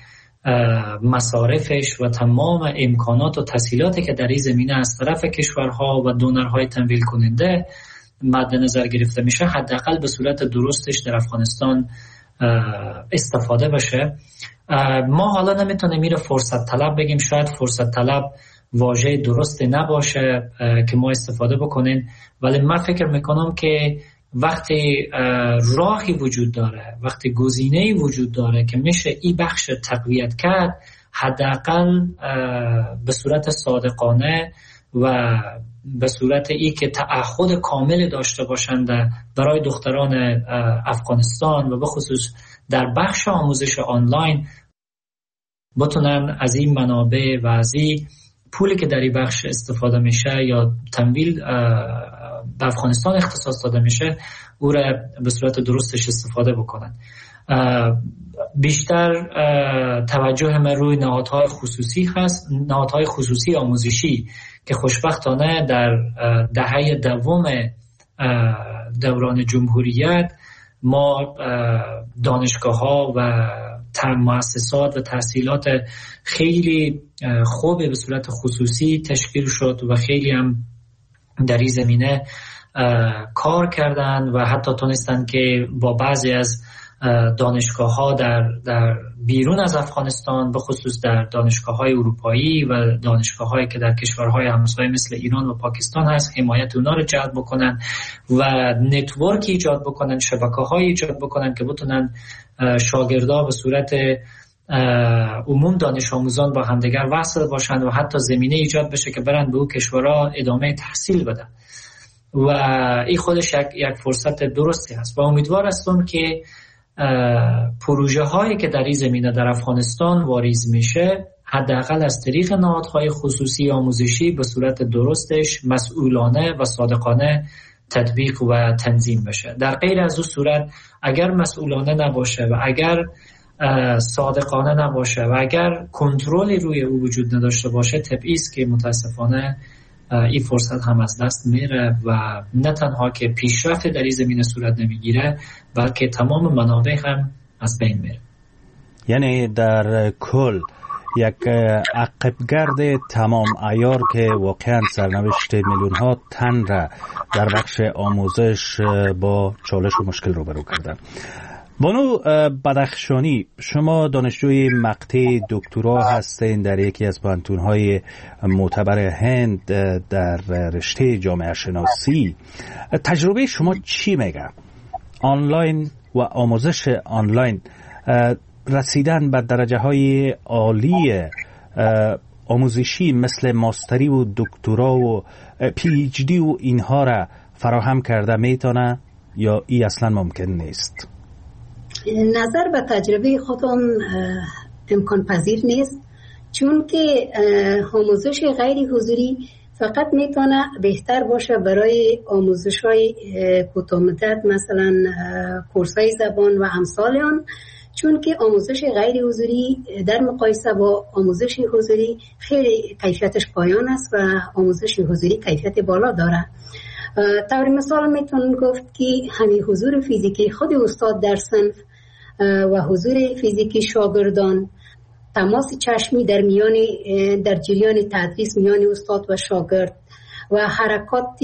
مصارفش و تمام امکانات و تسهیلاتی که در این زمینه از طرف کشورها و دونرهای تمویل کننده مد نظر گرفته میشه، حداقل به صورت درستش در افغانستان استفاده بشه. ما حالا نمیتونیم میره فرصت طلب بگیم، شاید فرصت طلب واژه درستی نباشه که ما استفاده بکنیم، ولی من فکر میکنم که وقتی راهی وجود داره، وقتی گزینه‌ای وجود داره که میشه این بخش تقویت کرد، حداقل به صورت صادقانه و به صورت ای که تعهد کامل داشته باشند برای دختران افغانستان و به خصوص در بخش آموزش آنلاین بتونن از این منابع و از این پولی که در این بخش استفاده میشه یا تمویل به افغانستان اختصاص داده میشه او را به صورت درستش استفاده بکنن. بیشتر توجه من روی نهادهای خصوصی هست، نهادهای خصوصی آموزشی که خوشبختانه در دهه دوم دوران جمهوریت ما دانشگاه‌ها و مؤسسات و تحصیلات خیلی خوب به صورت خصوصی تشکیل شد و خیلی هم در این زمینه کار کردن و حتی تونستن که با بعضی از دانشگاه‌ها در بیرون از افغانستان، به خصوص در دانشگاه‌های اروپایی و دانشگاه‌هایی که در کشورهای همسایه مثل ایران و پاکستان هست، حمایت اونا رو جلب بکنن و نتورک ایجاد بکنن، شبکه‌های ایجاد بکنن که بتونن شاگردها به صورت عموم دانش آموزان با همدیگر وصل باشند و حتی زمینه ایجاد بشه که برن به اون کشورها ادامه تحصیل بدن و این خودش یک فرصت درستی هست و امیدوار هستم که پروژه هایی که در این زمینه در افغانستان واریز میشه حداقل از طریق نهادهای خصوصی آموزشی به صورت درستش مسئولانه و صادقانه تطبیق و تنظیم بشه. در غیر از اون صورت اگر مسئولانه نباشه و اگر صادقانه نباشه و اگر کنترلی روی او وجود نداشته باشه، طبیعی است که متاسفانه این فرصت هم از دست میره و نه تنها که پیشرفت در این زمینه صورت نمیگیره بلکه تمام منابع هم از بین میره. یعنی در کل یک عقبگرد تمام عیار که واقعا سرنوشت میلیون ها تن را در بخش آموزش با چالش و مشکل روبرو کردن. بانو بدخشانی، شما دانشجوی مقطع دکترا هستین در یکی از پانتون‌های معتبر هند در رشته جامعه شناسی. تجربه شما چی میگه؟ آنلاین و آموزش آنلاین، رسیدن به درجه های عالی آموزشی مثل ماستری و دکترا و پی ایچ دی و اینها را فراهم کرده میتونه یا ای اصلا ممکن نیست؟ نظر به تجربه خودم امکان پذیر نیست، چون که آموزش غیر حضوری فقط میتونه بهتر باشه برای آموزش های کوتاه مدت، مثلا کورس های زبان و امثال آن، چون که آموزش غیر حضوری در مقایسه با آموزش حضوری خیلی کیفیتش پایان است و آموزش حضوری کیفیت بالا داره. طور مثال میتونم گفت که همین حضور فیزیکی خود استاد در صنف و حضور فیزیکی شاگردان، تماس چشمی در جریان تدریس میان استاد و شاگرد و حرکات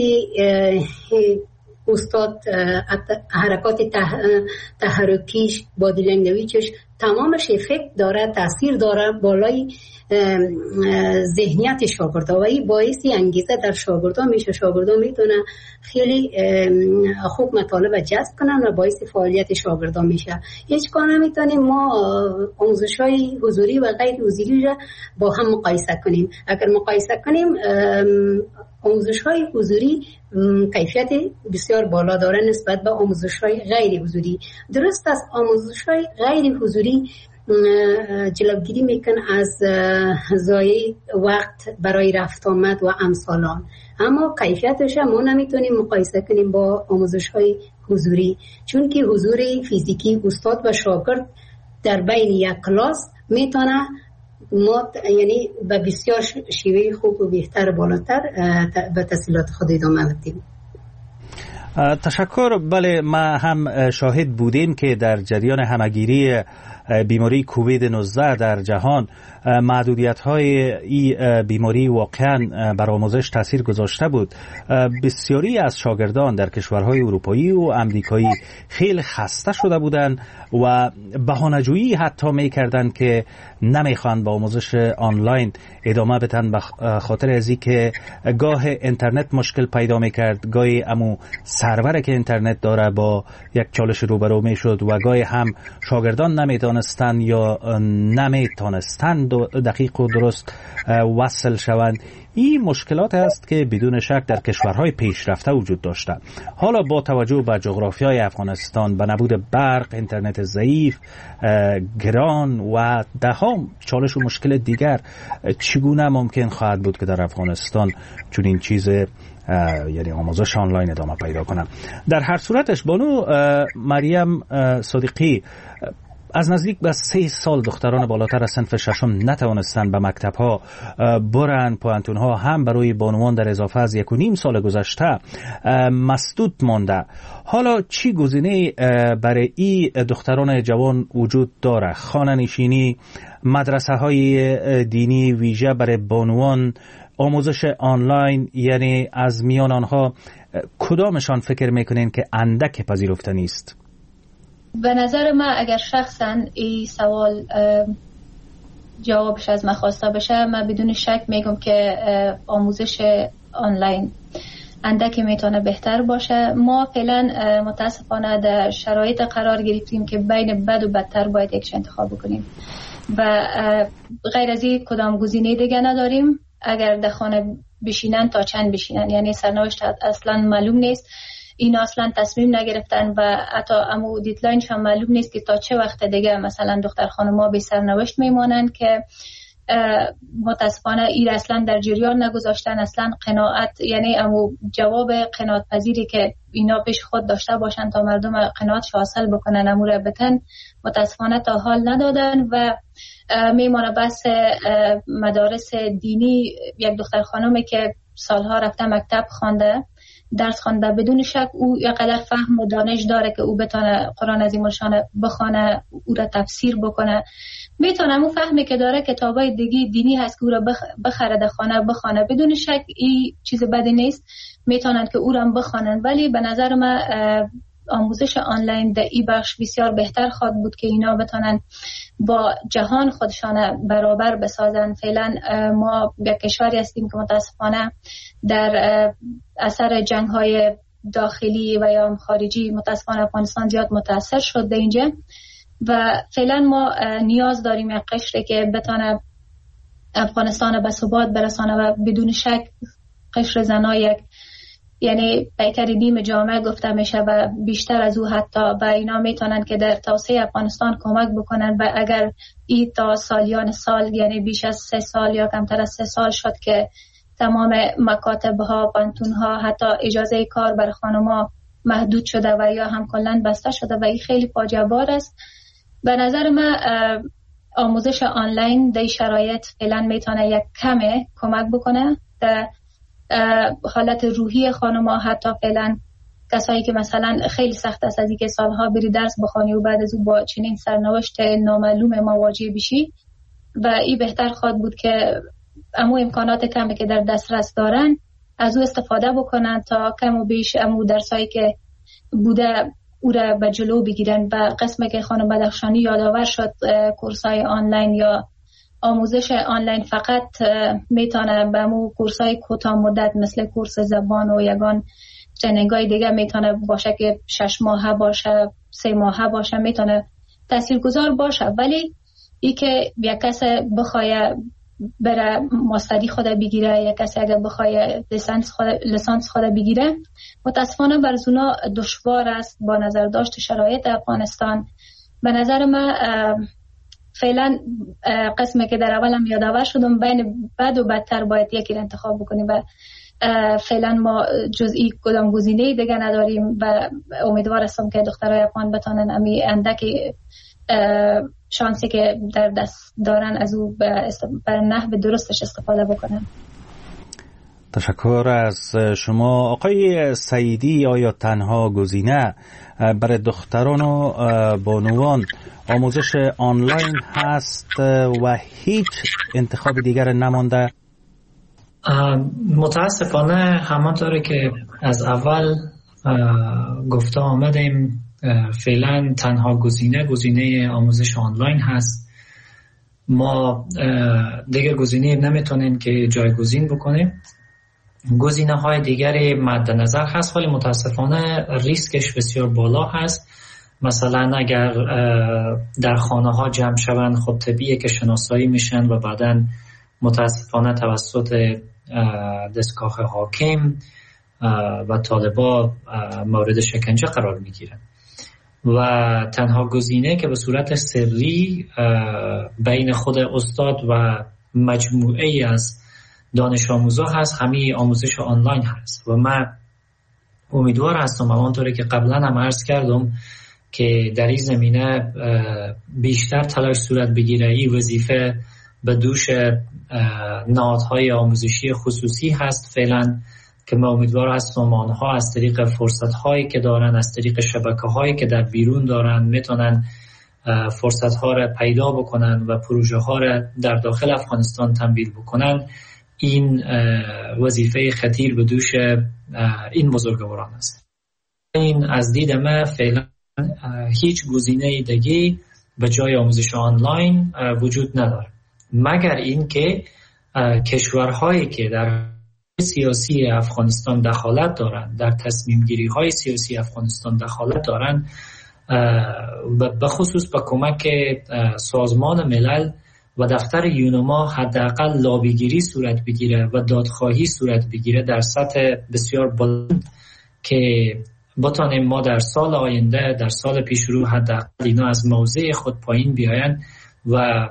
استاد، حرکات تحرکیش، بادی لنگویجش، تمامش افکت داره، تاثیر داره بالای ذهنیت شاگردا و این باعثی انگیزه در شاگردا میشه. شاگردا میتونه خیلی خوب مطالب جذب کنن و باعث فعالیت شاگردا میشه. هیچ کار نمیتونیم ما آموزش‌های حضوری و غیر حضوری را با هم مقایسه کنیم. اگر مقایسه کنیم آموزش‌های حضوری کیفیت بسیار بالا داره نسبت به آموزش‌های غیر حضوری. درست است آموزش‌های غیر حضوری جلوگیری میکن از ضایع وقت برای رفت آمد و امثال آن، اما کیفیتش ما نمیتونیم مقایسه کنیم با آموزش‌های حضوری، چون که حضور فیزیکی استاد و شاگرد در بین یک کلاس میتونه یعنی به بسیار شیوه خوب و بهتر بالاتر به تحصیلات خود ادامه بدیم. تشکر. بله، ما هم شاهد بودیم که در جریان همگیری بیماری کووید 19 در جهان، محدودیت های این بیماری واقعا بر آموزش تاثیر گذاشته بود. بسیاری از شاگردان در کشورهای اروپایی و امریکایی خیلی خسته شده بودند و بهانه‌جویی حتی می‌کردند که نمیخوان با آموزش آنلاین ادامه بدن، به خاطر از اینکه گاه اینترنت مشکل پیدا می‌کرد، گاهی امو سرور که اینترنت داره با یک چالش روبرو میشد و گاهی هم شاگردان نمی‌دانستند یا نمی‌تونستند دقیق و درست وصل شوند. این مشکلات است که بدون شک در کشورهای پیشرفته وجود داشته. حالا با توجه به جغرافیای افغانستان، به نبود برق، اینترنت ضعیف، گران و دهام چالش و مشکل دیگر، چگونه ممکن خواهد بود که در افغانستان چون این چیز یعنی آموزش آنلاین ادامه پیدا کنه؟ در هر صورتش بانو مریم صادقی، از نزدیک به 3 سال دختران بالاتر از صنف ششم نتوانستند به مکتب‌ها برن. پوانتون‌ها هم برای بانوان در اضافه از 1.5 سال گذشته مسدود مانده. حالا چی گزینه برای این دختران جوان وجود داره؟ خانه نشینی، مدرسه‌های دینی ویژه برای بانوان، آموزش آنلاین، یعنی از میان آنها کدامشان فکر میکنین که اندک پذیرفته نیست؟ به نظر من اگر شخصا این سوال جوابش از من خواسته بشه، من بدون شک میگم که آموزش آنلاین اندک میتونه بهتر باشه. ما فعلا متاسفانه در شرایط قرار گرفتیم که بین بد و بدتر باید یکش انتخاب بکنیم و غیر از این کدام گزینه دیگه نداریم. اگر در خانه بشینن تا چند بشینن، یعنی سرنوشت اصلا معلوم نیست. این اصلا تصمیم نگرفتن و حتی امو دیدلاینش هم معلوم نیست که تا چه وقت دیگه مثلا دختر خانم‌ها به سرنوشت میمانند که متاسفانه این اصلا در جریان نگذاشتن. اصلا قناعت، یعنی امو جواب قناعت پذیری که اینا پیش خود داشته باشن تا مردم قناعتش حاصل بکنن امو را بتن، متاسفانه تا حال ندادن و میمانه بس مدارس دینی. یک دختر خانمی که سالها رفته مکتب خوانده، درس خوانده، بدون شک او یقدر فهم و دانش داره که او بتونه قرآن عظیم الشان بخونه، او را تفسیر بکنه، میتونه اون فهمی که داره کتابای دیگه دینی هست که او را بخره در خانه بخونه. بدون شک این چیز بدی نیست، میتونن که او را بخونن. ولی به نظر من آموزش آنلاین در این بخش بسیار بهتر خواهد بود که اینا بتونن با جهان خودشان برابر بسازن. فعلا ما یک کشوری هستیم که متاسفانه در اثر جنگ‌های داخلی و یا خارجی متاسفانه افغانستان زیاد متاثر شده اینجا و فعلا ما نیاز داریم یک قشری که بتونه افغانستان به ثبات برسانه و بدون شک قشر زنای یک یعنی پیکر نیم جامعه گفته میشه و بیشتر از او حتی و اینا میتونن که در توسعه افغانستان کمک بکنن و اگر این تا سالیان سال یعنی بیش از 3 سال یا کمتر از 3 سال شد که تمام مکاتب ها، پانتون ها، حتی اجازه کار بر خانم‌ها محدود شده و یا هم کلاً بسته شده و این خیلی فاجعه بار است. به نظر من آموزش آنلاین در شرایط فعلا میتونه یک کمه کمک بکنه در حالت روحی خانم‌ها. حتی فعلا کسایی که مثلا خیلی سخت است از اینکه سالها بری درس بخونی و بعد از او با چنین سرنوشت نامعلوم مواجه بشی و این بهتر خواهد بود که امو امکانات کمی که در دسترس دارن از او استفاده بکنن تا کم و بیش امو درسایی که بوده او را به جلو بگیرن. و قسمی که خانم بدخشانی یادآور شد، کورسای آنلاین یا آموزش آنلاین فقط میتونه به مو کورسای کوتاه مدت مثل کورس زبان و یگان ترنینگای دیگه میتونه باشه که 6 ماهه باشه، 3 ماهه باشه، میتونه تاثیرگذار باشه. ولی ای که یک کس بخواه بره ماستری خود بگیره، یک کسی اگر بخواه لیسانس خود بگیره، متاسفانه برزونا دشوار است با نظر داشت شرایط افغانستان. به نظر من فعلا قسمی که در اولم یادآور شدم بین بد و بدتر باید یکی را انتخاب بکنیم و فعلا ما جزئی کدام گزینه دیگه نداریم و امیدوار هستم که دخترای افغان بتونن امی اندکی شانسی که در دست دارن از او بر نحو درستش استفاده بکنن. تشکر از شما. آقای سعیدی، آیا تنها گزینه برای دختران و بانوان آموزش آنلاین هست و هیچ انتخاب دیگر نمانده؟ متاسفانه همانطوری که از اول گفته آمدیم، فعلا تنها گزینه آموزش آنلاین هست. ما دیگه گزینه نمیتونیم که جایگزین بکنیم. گزینه های دیگری مد نظر هست، ولی متاسفانه ریسکش بسیار بالا هست. مثلا اگر در خانه ها جمع شوند، خب طبیعیه که شناسایی میشن و بعداً متاسفانه توسط دستگاه حاکم و طالبا مورد شکنجه قرار میگیرن. و تنها گزینه که به صورت سری بین خود استاد و مجموعه از دانش آموزا هست، همین آموزش آنلاین هست. و من امیدوار هستم همانطوری که قبلا هم عرض کردم که در این زمینه بیشتر تلاش صورت بگیره. این وظیفه به دوش نهادهای آموزشی خصوصی هست فعلا، که من امیدوار هستم آنها از طریق فرصت‌هایی که دارن، از طریق شبکه‌هایی که در بیرون دارن، میتونن فرصت‌ها را پیدا بکنن و پروژه‌ها را در داخل افغانستان تمویل بکنن. این وظیفه خطیر به دوش این بزرگواران است. این از دید من فعلا هیچ گزینه دیگه به جای آموزش آنلاین وجود نداره، مگر این که کشورهایی که در سیاسی افغانستان دخالت دارن، در تصمیم گیری های سیاسی افغانستان دخالت دارن، به خصوص با کمک سازمان ملل و دفتر یونما حداقل لابیگیری صورت بگیره و دادخواهی صورت بگیره در سطح بسیار بلند، که بتانیم ما در سال آینده، در سال پیش رو، حداقل اینا از موضع خود پایین بیاین و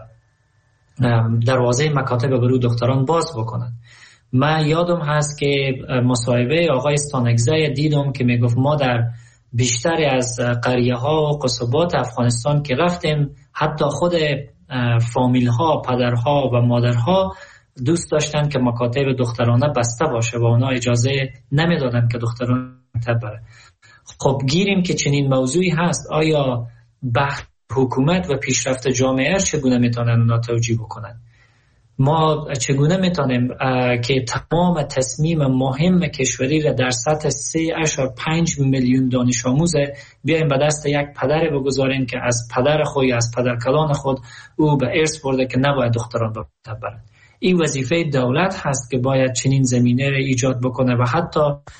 دروازه مکاتب برای دختران باز بکنن. من یادم هست که مصاحبه آقای استانگزی دیدم که میگفت ما در بیشتری از قریه ها و قصبات افغانستان که رفتیم، حتی خود فامیل ها، پدرها و مادرها دوست داشتن که مکاتب دخترانه بسته باشه و اونا اجازه نمیدادن که دختران مکتب بره. خب گیریم که چنین موضوعی هست، آیا بحث حکومت و پیشرفت جامعه چگونه میتونن اونا توجیه بکنن؟ ما چگونه میتونیم که تمام تصمیم مهم کشوری را در سطح 3.5 میلیون دانش آموز بیایم به دست یک پدر بگذاریم که از پدر خود یا از پدر کلان خود او به ارث برده که نباید دختران به مکتب برند. این وظیفه دولت هست که باید چنین زمینه را ایجاد بکنه و حتی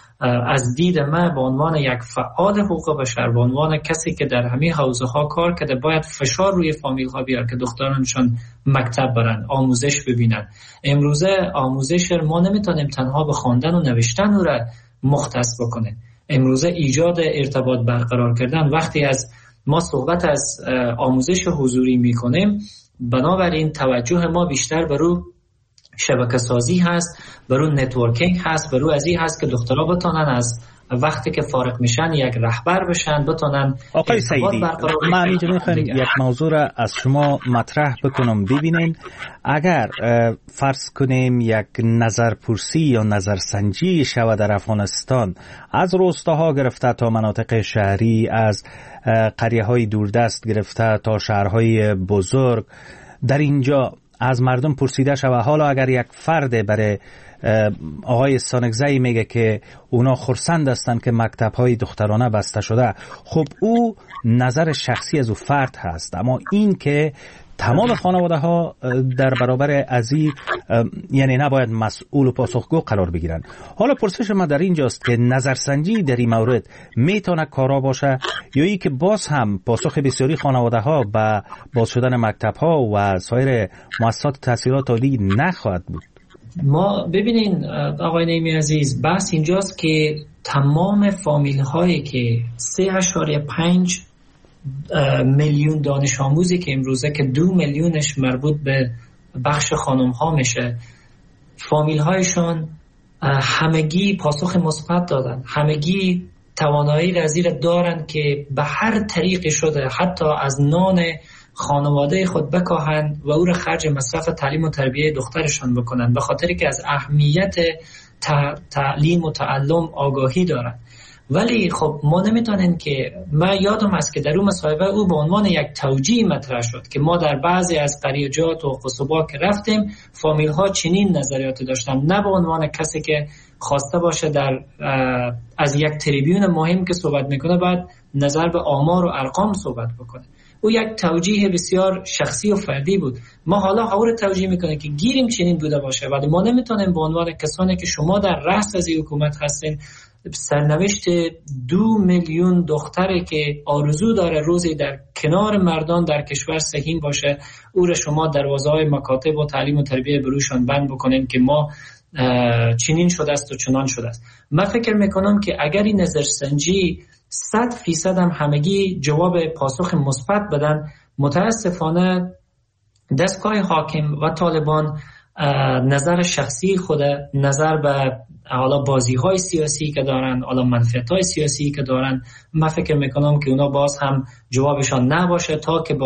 از دید من به عنوان یک فعال حقوق بشر، به عنوان کسی که در همین حوزه ها کار کرده، باید فشار روی فامیل ها بیاره که دخترانشون مکتب برن، آموزش ببینن. امروزه آموزش ما نمیتونیم تنها به خواندن و نوشتن رو مختص بکنه. امروزه ایجاد ارتباط برقرار کردن، وقتی از ما صحبت از آموزش حضوری میکنیم، بنابراین توجه ما بیشتر برو شبکه سازی هست، برو نتورکینگ هست، برو از این هست که دخترها بتونن از وقتی که فارغ میشن یک رهبر بشن، بتونن. آقای سعیدی، من اینجا میخوام یک موضوع را از شما مطرح بکنم. ببینین، اگر فرض کنیم یک نظرپرسی یا نظرسنجی شود در افغانستان، از روستاها گرفته تا مناطق شهری، از قریه های دوردست گرفته تا شهرهای بزرگ، در اینجا از مردم پرسیده شود، حالا اگر یک فرد برای آقای استانگزی میگه که اونا خرسند هستند که مکتب‌های دخترانه بسته شده، خب او نظر شخصی از او فرد هست، اما این که تمام خانواده ها در برابر ازی یعنی نباید مسئول و پاسخگو قرار بگیرن. حالا پرسش ما در اینجاست که نظرسنجی در این مورد میتونه کارا باشه یا ای که باز هم پاسخ بسیاری خانواده ها به باز شدن مکتب ها و سایر مؤسسات تحصیلات عالی نخواهد بود؟ ما ببینین آقای نعیمی عزیز، بحث اینجاست که تمام فامیل هایی که 3.5 میلیون دانش آموزی که امروزه که 2 میلیونش مربوط به بخش خانم ها میشه، فامیل هایشان همگی پاسخ مثبت دادن، همگی توانایی رزیر دارن که به هر طریقی شده حتی از نان خانواده خود بکاهند و او را خرج مصرف تعلیم و تربیه دخترشان بکنن، به خاطری که از اهمیت تعلیم و تعلم آگاهی دارن. ولی خب ما نمیتونیم که، من یادم است که در اون مصاحبه او به عنوان یک توجیه مطرح شد که ما در بعضی از قریجات و قصبا که رفتیم فامیل ها چنین نظریاتی داشتن، نه به عنوان کسی که خواسته باشه در از یک تریبیون مهم که صحبت میکنه باید نظر به آمار و ارقام صحبت بکنه. او یک توجیه بسیار شخصی و فردی بود. ما حالا هاور توجیه میکنه که گیریم چنین بوده باشه، ولی ما نمیتونیم به عنوان کسانی که شما در رأس از حکومت هستین سرنوشت 2 میلیون دختری که آرزو داره روزی در کنار مردان در کشور سهیم باشه، او را شما دروازه‌های مکاتب و تعلیم و تربیت بروشان بند بکنین که ما چنین شده است و چنان شده است. من فکر میکنم که اگر این نظرسنجی 100% هم همگی جواب پاسخ مثبت بدن، متاسفانه دستگاه حاکم و طالبان نظر شخصی خود، نظر به حالا بازی‌های سیاسی که دارن، حالا منفعت‌های سیاسی که دارن، من فکر میکنم که اونا باز هم جوابشان نباشه تا که با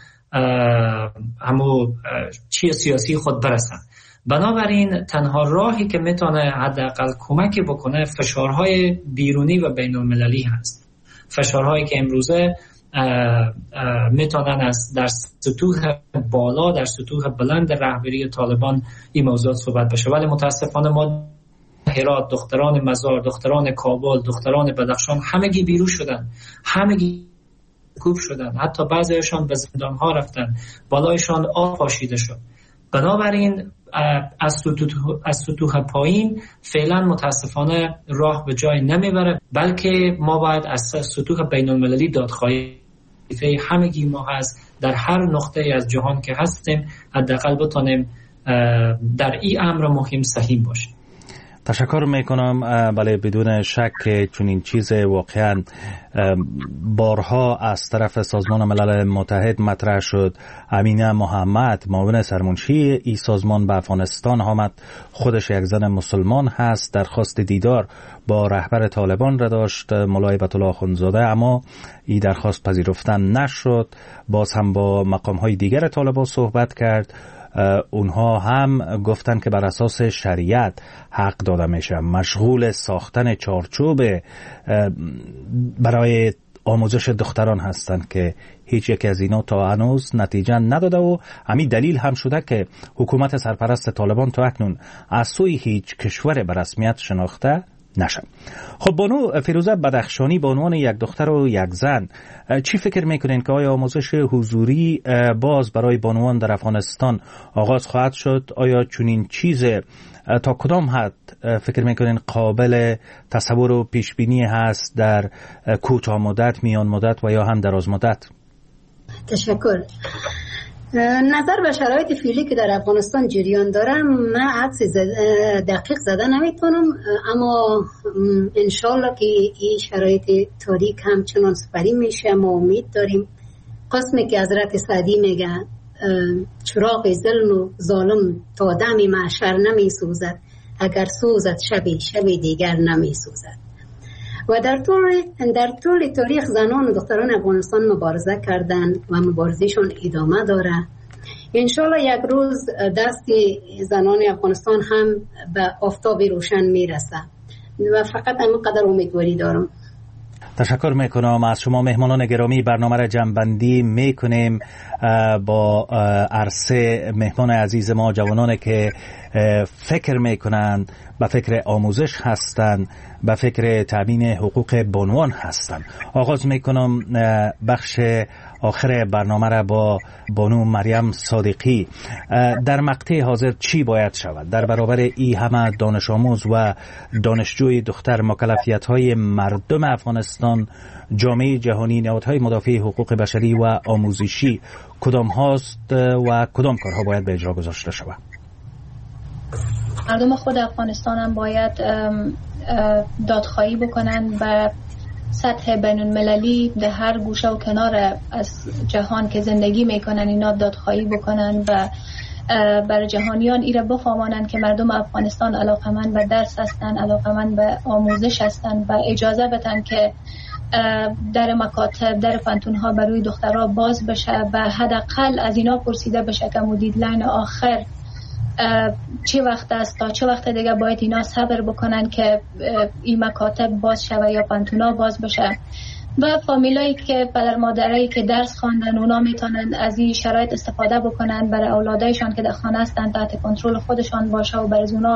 همو چی سیاسی خود برسن. بنابراین تنها راهی که میتونه حداقل کمک بکنه فشارهای بیرونی و بین المللی هست. فشارهایی که امروزه میتونن از در سطوح بالا، در سطوح بلند رهبری طالبان این موضوع صحبت بشه. ولی متاسفانه ما هرات، دختران مزار، دختران کابل، دختران بدخشان همگی بیرون شدن، همگی کوب شدن، حتی بعضیشان به زندان ها رفتن، بالایشان آب پاشیده شد. بنابراین از سطوح پایین فعلا متاسفانه راه به جای نمیبره، بلکه ما باید از سطوح بین المللی دادخواهی همگی ما هست در هر نقطه از جهان که هستیم حداقل بتونیم در این امر مهم سهیم باشیم. تشکر میکنم. بله بدون شک چون این چیز واقعا بارها از طرف سازمان ملل متحد مطرح شد. امینه محمد معاون سرمنشی این سازمان به افغانستان آمد، خودش یک زن مسلمان هست، درخواست دیدار با رهبر طالبان را داشت مولای هیبت‌الله آخوندزاده، اما این درخواست پذیرفتن نشد. باز هم با مقام‌های دیگر طالبان صحبت کرد، اونها هم گفتن که بر اساس شریعت حق داده میشه، مشغول ساختن چارچوب برای آموزش دختران هستند که هیچ یک از اینا تا هنوز نتیجه نداده و همین دلیل هم شده که حکومت سرپرست طالبان تا اکنون از سوی هیچ کشور به رسمیت شناخته نشد. خب بانو فیروزه بدخشانی به عنوان یک دختر و یک زن چی فکر میکنین که آیا آموزش حضوری باز برای بانوان در افغانستان آغاز خواهد شد؟ آیا چنین چیز تا کدام حد فکر میکنین قابل تصور و پیش بینی هست در کوتاه مدت، میان مدت و یا هم دراز مدت؟ تشکر. نظر به شرایط فعلی که در افغانستان جریان دارم من حدس دقیق زده نمیتونم، اما انشالله که این شرایط تاریک همچنان سپری میشه. ما امید داریم قسمی که حضرت سعدی میگن چراغ ظلم و ظالم تا دم محشر نمیسوزد، اگر سوزد شب دیگر نمیسوزد. و در طول تاریخ زنان و دختران افغانستان مبارزه کردند و مبارزهشون ادامه داره. انشالله یک روز دست زنان افغانستان هم به آفتاب روشن میرسه و فقط همینقدر امیدواری دارم. تشکر میکنم از شما مهمانان گرامی. برنامه را جمع‌بندی میکنیم با عرصه مهمان عزیز ما، جوانانی که فکر میکنند، به فکر آموزش هستند، به فکر تامین حقوق بانوان هستند. آغاز میکنم بخش آخر برنامه را با بانو مریم صادقی. در مقطع حاضر چی باید شود در برابر این همه دانش آموز و دانشجوی دختر؟ مکلفیت‌های مردم افغانستان، جامعه جهانی، نهادهای مدافع حقوق بشری و آموزشی کدام هاست و کدام کارها باید به اجرا گذاشته شود؟ مردم خود افغانستان هم باید دادخواهی بکنن به سطح بین المللی، در هر گوشه و کنار از جهان که زندگی میکنن اینا دادخواهی بکنن و برای جهانیان ایره بفهمانند که مردم افغانستان علاقمند به درس هستن، علاقمند به آموزش هستن و اجازه بدن که در مکاتب، در پانتون‌ها برای دخترها باز بشه و حداقل از اینا پرسیده بشه که دیدلاین آخر چه وقت است تا چه وقت دیگه باید اینا صبر بکنن که این مکاتب باز شوه یا پانتونا باز بشه. و فامیلایی که پدر مادرایی که درس خواندن اونا میتونن از این شرایط استفاده بکنن برای اولادایشان که در خانه هستن تحت کنترل خودشان باشه و برای اونا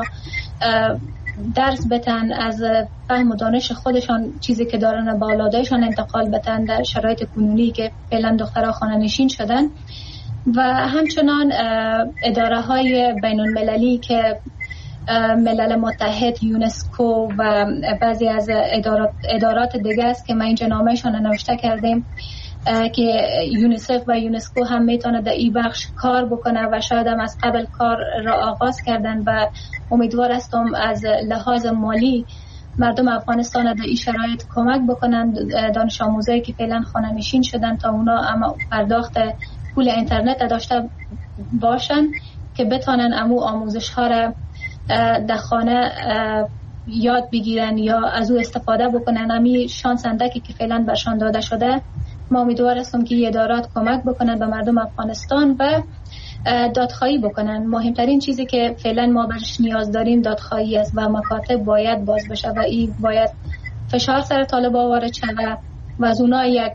درس بتن، از فهم و دانش خودشان چیزی که دارن به اولادایشان انتقال بتن در شرایط کنونی که فعلا دخترها خانه نشین شدن. و همچنان اداره های بین المللی که ملل متحد، یونسکو و بعضی از ادارات دیگه است که ما اینجا نامهشان نوشته کردیم که یونیسف و یونسکو هم میتونه در این بخش کار بکنه و شاید هم از قبل کار را آغاز کردن و امیدوار هستم از لحاظ مالی مردم افغانستان در این شرایط کمک بکنن، دانش آموزایی که فعلا خانه نشین شدن تا اونا اما پرداخت پول اینترنت داشته باشن که بتونن امو آموزش ها را در خانه یاد بگیرن یا از او استفاده بکنن. امی شانس اندکی که فعلا برشان داده شده، ما امیدوار هستم که ادارات کمک بکنن به مردم افغانستان و دادخواهی بکنن. مهمترین چیزی که فعلا ما برش نیاز داریم دادخواهی است و مکاتب باید باز بشه و این باید فشار سر طالبان وارد شود و از اونا یک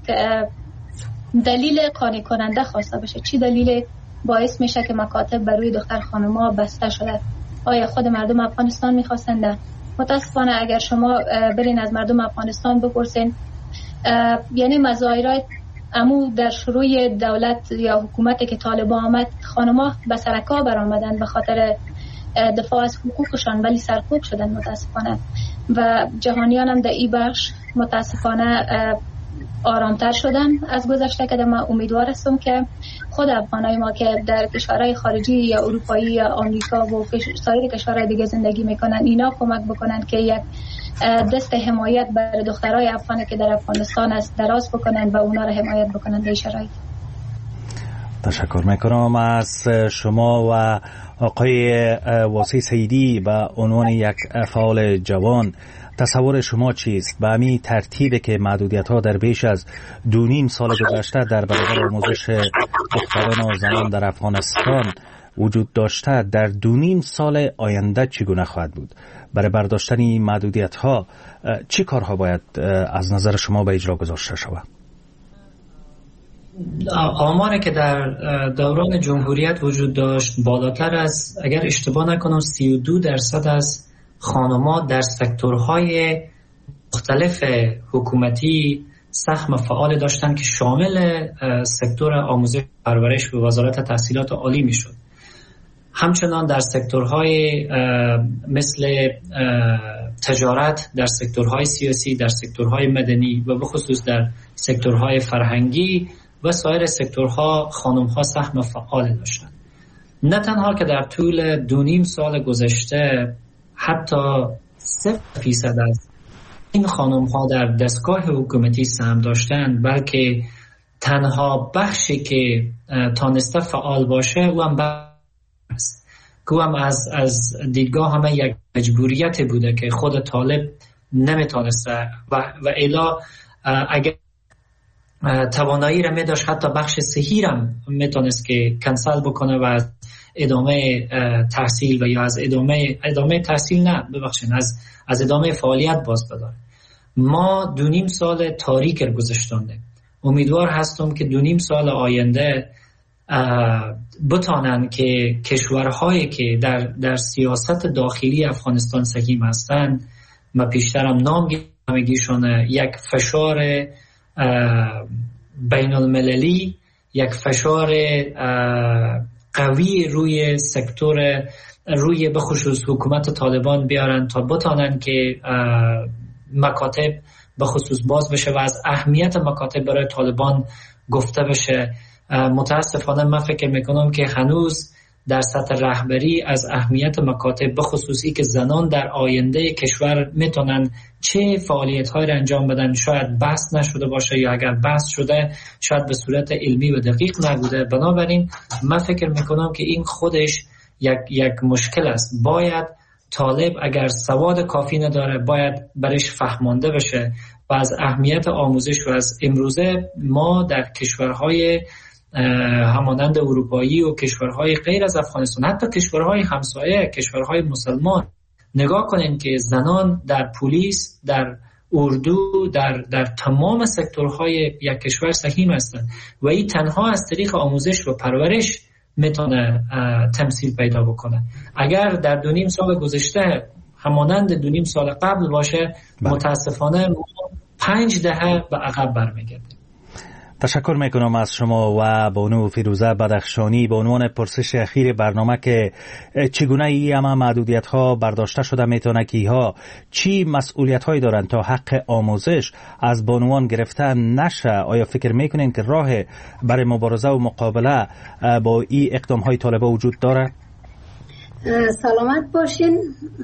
دلیل قانع کننده خواسته بشه. چی دلیل باعث میشه که مکاتب برای دختر خانم‌ها بسته شده؟ آیا خود مردم افغانستان میخواستند؟ متاسفانه اگر شما برین از مردم افغانستان بپرسین، یعنی مظاهرات امو در شروع دولت یا حکومتی که طالبان آمد خانم‌ها به سرکا برآمدن به خاطر دفاع از حقوقشان، ولی سرکوب شدن متاسفانه. و جهانیان هم در این بخش متاسفانه آرامتر شدن از گذشته که من امیدوار هستم که خود افغانای ما که در کشورهای خارجی یا اروپایی یا آمریکا و سایر کشورهای دیگه زندگی میکنن اینا کمک بکنن که یک دست حمایت برای دخترای افغانی که در افغانستان است دراز بکنن و اونا را حمایت بکنن در شرایط. تشکر میکنم از شما و آقای واسی سیدی به عنوان یک فعال جوان. تصور شما چیست به همین ترتیبی که محدودیت‌ها در بیش از 2.5 سال گذشته در برابر آموزش دختران و زنان در افغانستان وجود داشته، در 2.5 سال آینده چگونه خواهد بود؟ برای برداشتن این محدودیت‌ها چی کارها باید از نظر شما به اجرا گذاشته شود؟ آماری که در دوران جمهوریت وجود داشت بالاتر از، اگر اشتباه نکنم، 32% از خانم‌ها در سکتورهای مختلف حکومتی سهم فعال داشتند که شامل سکتور آموزش پرورش و وزارت تحصیلات عالی میشد. همچنان در سکتورهای مثل تجارت، در سکتورهای سیاسی، در سکتورهای مدنی و به خصوص در سکتورهای فرهنگی و سایر سکتورها خانم‌ها سهم فعال داشتند. نه تنها که در طول 2.5 سال گذشته حتی 0% از این خانم ها در دستگاه حکومتی سهم داشتند، بلکه تنها بخشی که تانسته فعال باشه او هم است که او هم از دیدگاه همه یک مجبوریت بوده که خود طالب نمیتونسته و الا اگر توانایی را میداشت حتی بخش صحیح را میتونست که کنسل بکنه و از ادامه تحصیل و یا از ادامه تحصیل نه ببخشید از ادامه فعالیت باز بداره. ما 2.5 سال تاریک گذشتانده. امیدوار هستم که 2.5 سال آینده بتانن که کشورهایی که در سیاست داخلی افغانستان سهیم هستند، ما پیشترم نام گیرم، یک فشار بین المللی، یک فشار قوی روی سکتور، روی به خصوص حکومت طالبان بیارن تا بتانن که مکاتب به خصوص باز بشه و از اهمیت مکاتب برای طالبان گفته بشه. متاسفانه من فکر میکنم که هنوز در سطح رهبری از اهمیت مکاتب به خصوصی که زنان در آینده کشور میتونن چه فعالیت های را انجام بدن شاید بحث نشده باشه، یا اگر بحث شده شاید به صورت علمی و دقیق نبوده. بنابراین من فکر میکنم که این خودش یک مشکل است. باید طالب اگر سواد کافی نداره باید برش فهمانده بشه و از اهمیت آموزش و از امروزه ما در کشورهای همانند اروپایی و کشورهای غیر از افغانستان، حتی کشورهای همسایه، کشورهای مسلمان، نگاه کنین که زنان در پلیس، در اردو، در تمام سکتورهای یک کشور سهیم هستند و این تنها از طریق آموزش و پرورش میتونه تمثیل پیدا بکنه. اگر در 2.5 سال گذشته همانند 2.5 سال قبل باشه، متاسفانه 5 دهه به عقب برمیگردیم. تشکر میکنم از شما و بانو فیروزه بدخشانی به عنوان پرسش اخیر برنامه که چگونه ای اما محدودیت ها برداشته شده میتونه که ها چی مسئولیت هایی دارن تا حق آموزش از بانوان گرفته نشه. آیا فکر میکنین که راه برای مبارزه و مقابله با این اقدام های طالبه وجود داره؟ سلامت باشین.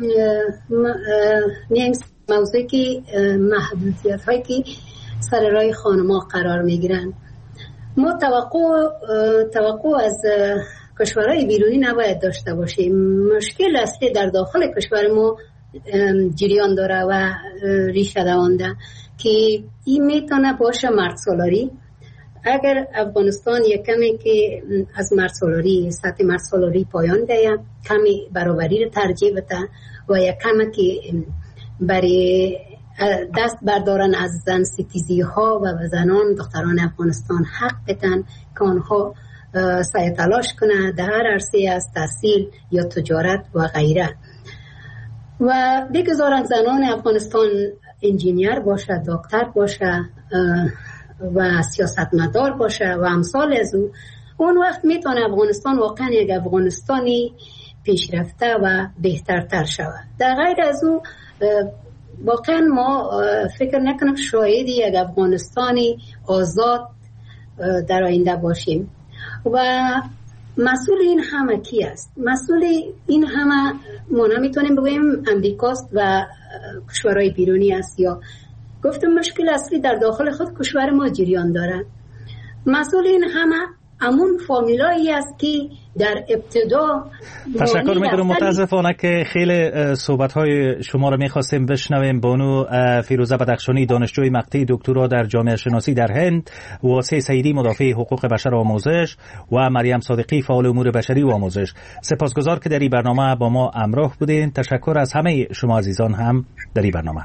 موضوعی که محدودیت هایی که سر راه خانم‌ها قرار میگیرن، ما توقع از کشورهای بیرونی نباید داشته باشیم. مشکل اصلی در داخل کشور ما جریان داره و ریشه دوانده که این میتونه باشه مرد سالاری. اگر افغانستان یک کمی که از مرد سالاری، سطح مرد سالاری پایان ده، کمی برابری رو ترجیح بده و یک کمی که برای دست بردارن از زن ستیزی ها و زنان دختران افغانستان حق بدن که آنها سعی تلاش کنه در هر عرصه از تحصیل یا تجارت و غیره، و بگذارن زنان افغانستان انجینیر باشه، دکتر باشه و سیاستمدار باشه و امثال از اون وقت میتونه افغانستان واقعا یک افغانستانی پیشرفته و بهترتر شود. در غیر از او واقعا ما فکر نکنم شاید یک افغانستانی آزاد در آینده باشیم. و مسئول این همه کی است؟ مسئول این همه ما نمیتونیم بگوییم امریکاست و کشورهای بیرونی است، یا گفتم مشکل اصلی در داخل خود کشور ما جریان داره. مسئول این همه همون فامیلایی است که در ابتدا. تشکر میکنم. متاسفانه که خیلی صحبت‌های شما رو میخواستیم بشنویم. بانو فیروزه بدخشانی، دانشجوی مقطع دکترا در جامعه شناسی در هند، واسه سعیدی مدافع حقوق بشر و آموزش و مریم صادقی فعال امور بشری و آموزش، سپاسگزار که در این برنامه با ما همراه بودین. تشکر از همه شما عزیزان هم در این برنامه.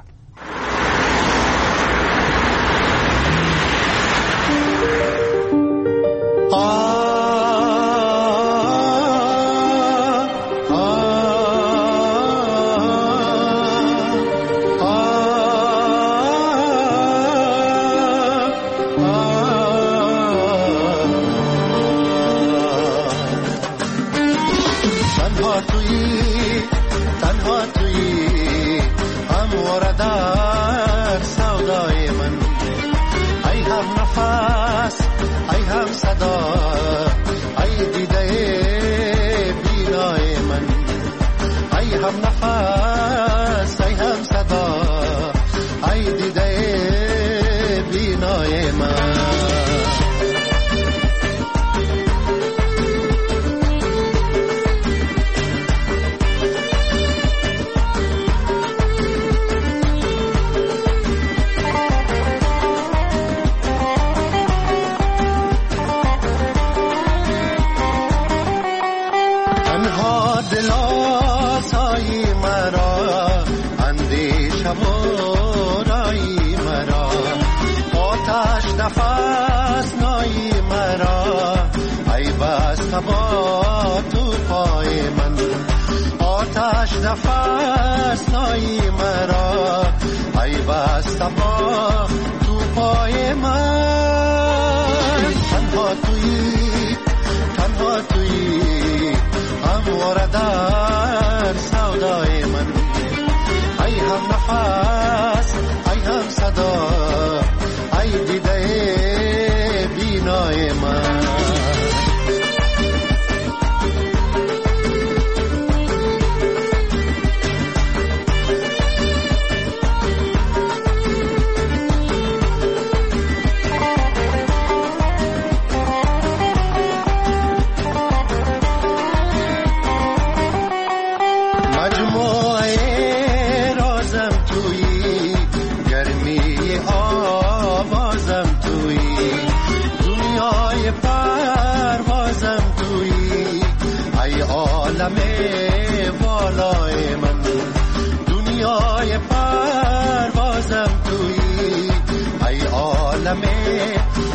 بالای من، دنیای پروازم تویی، ای عالم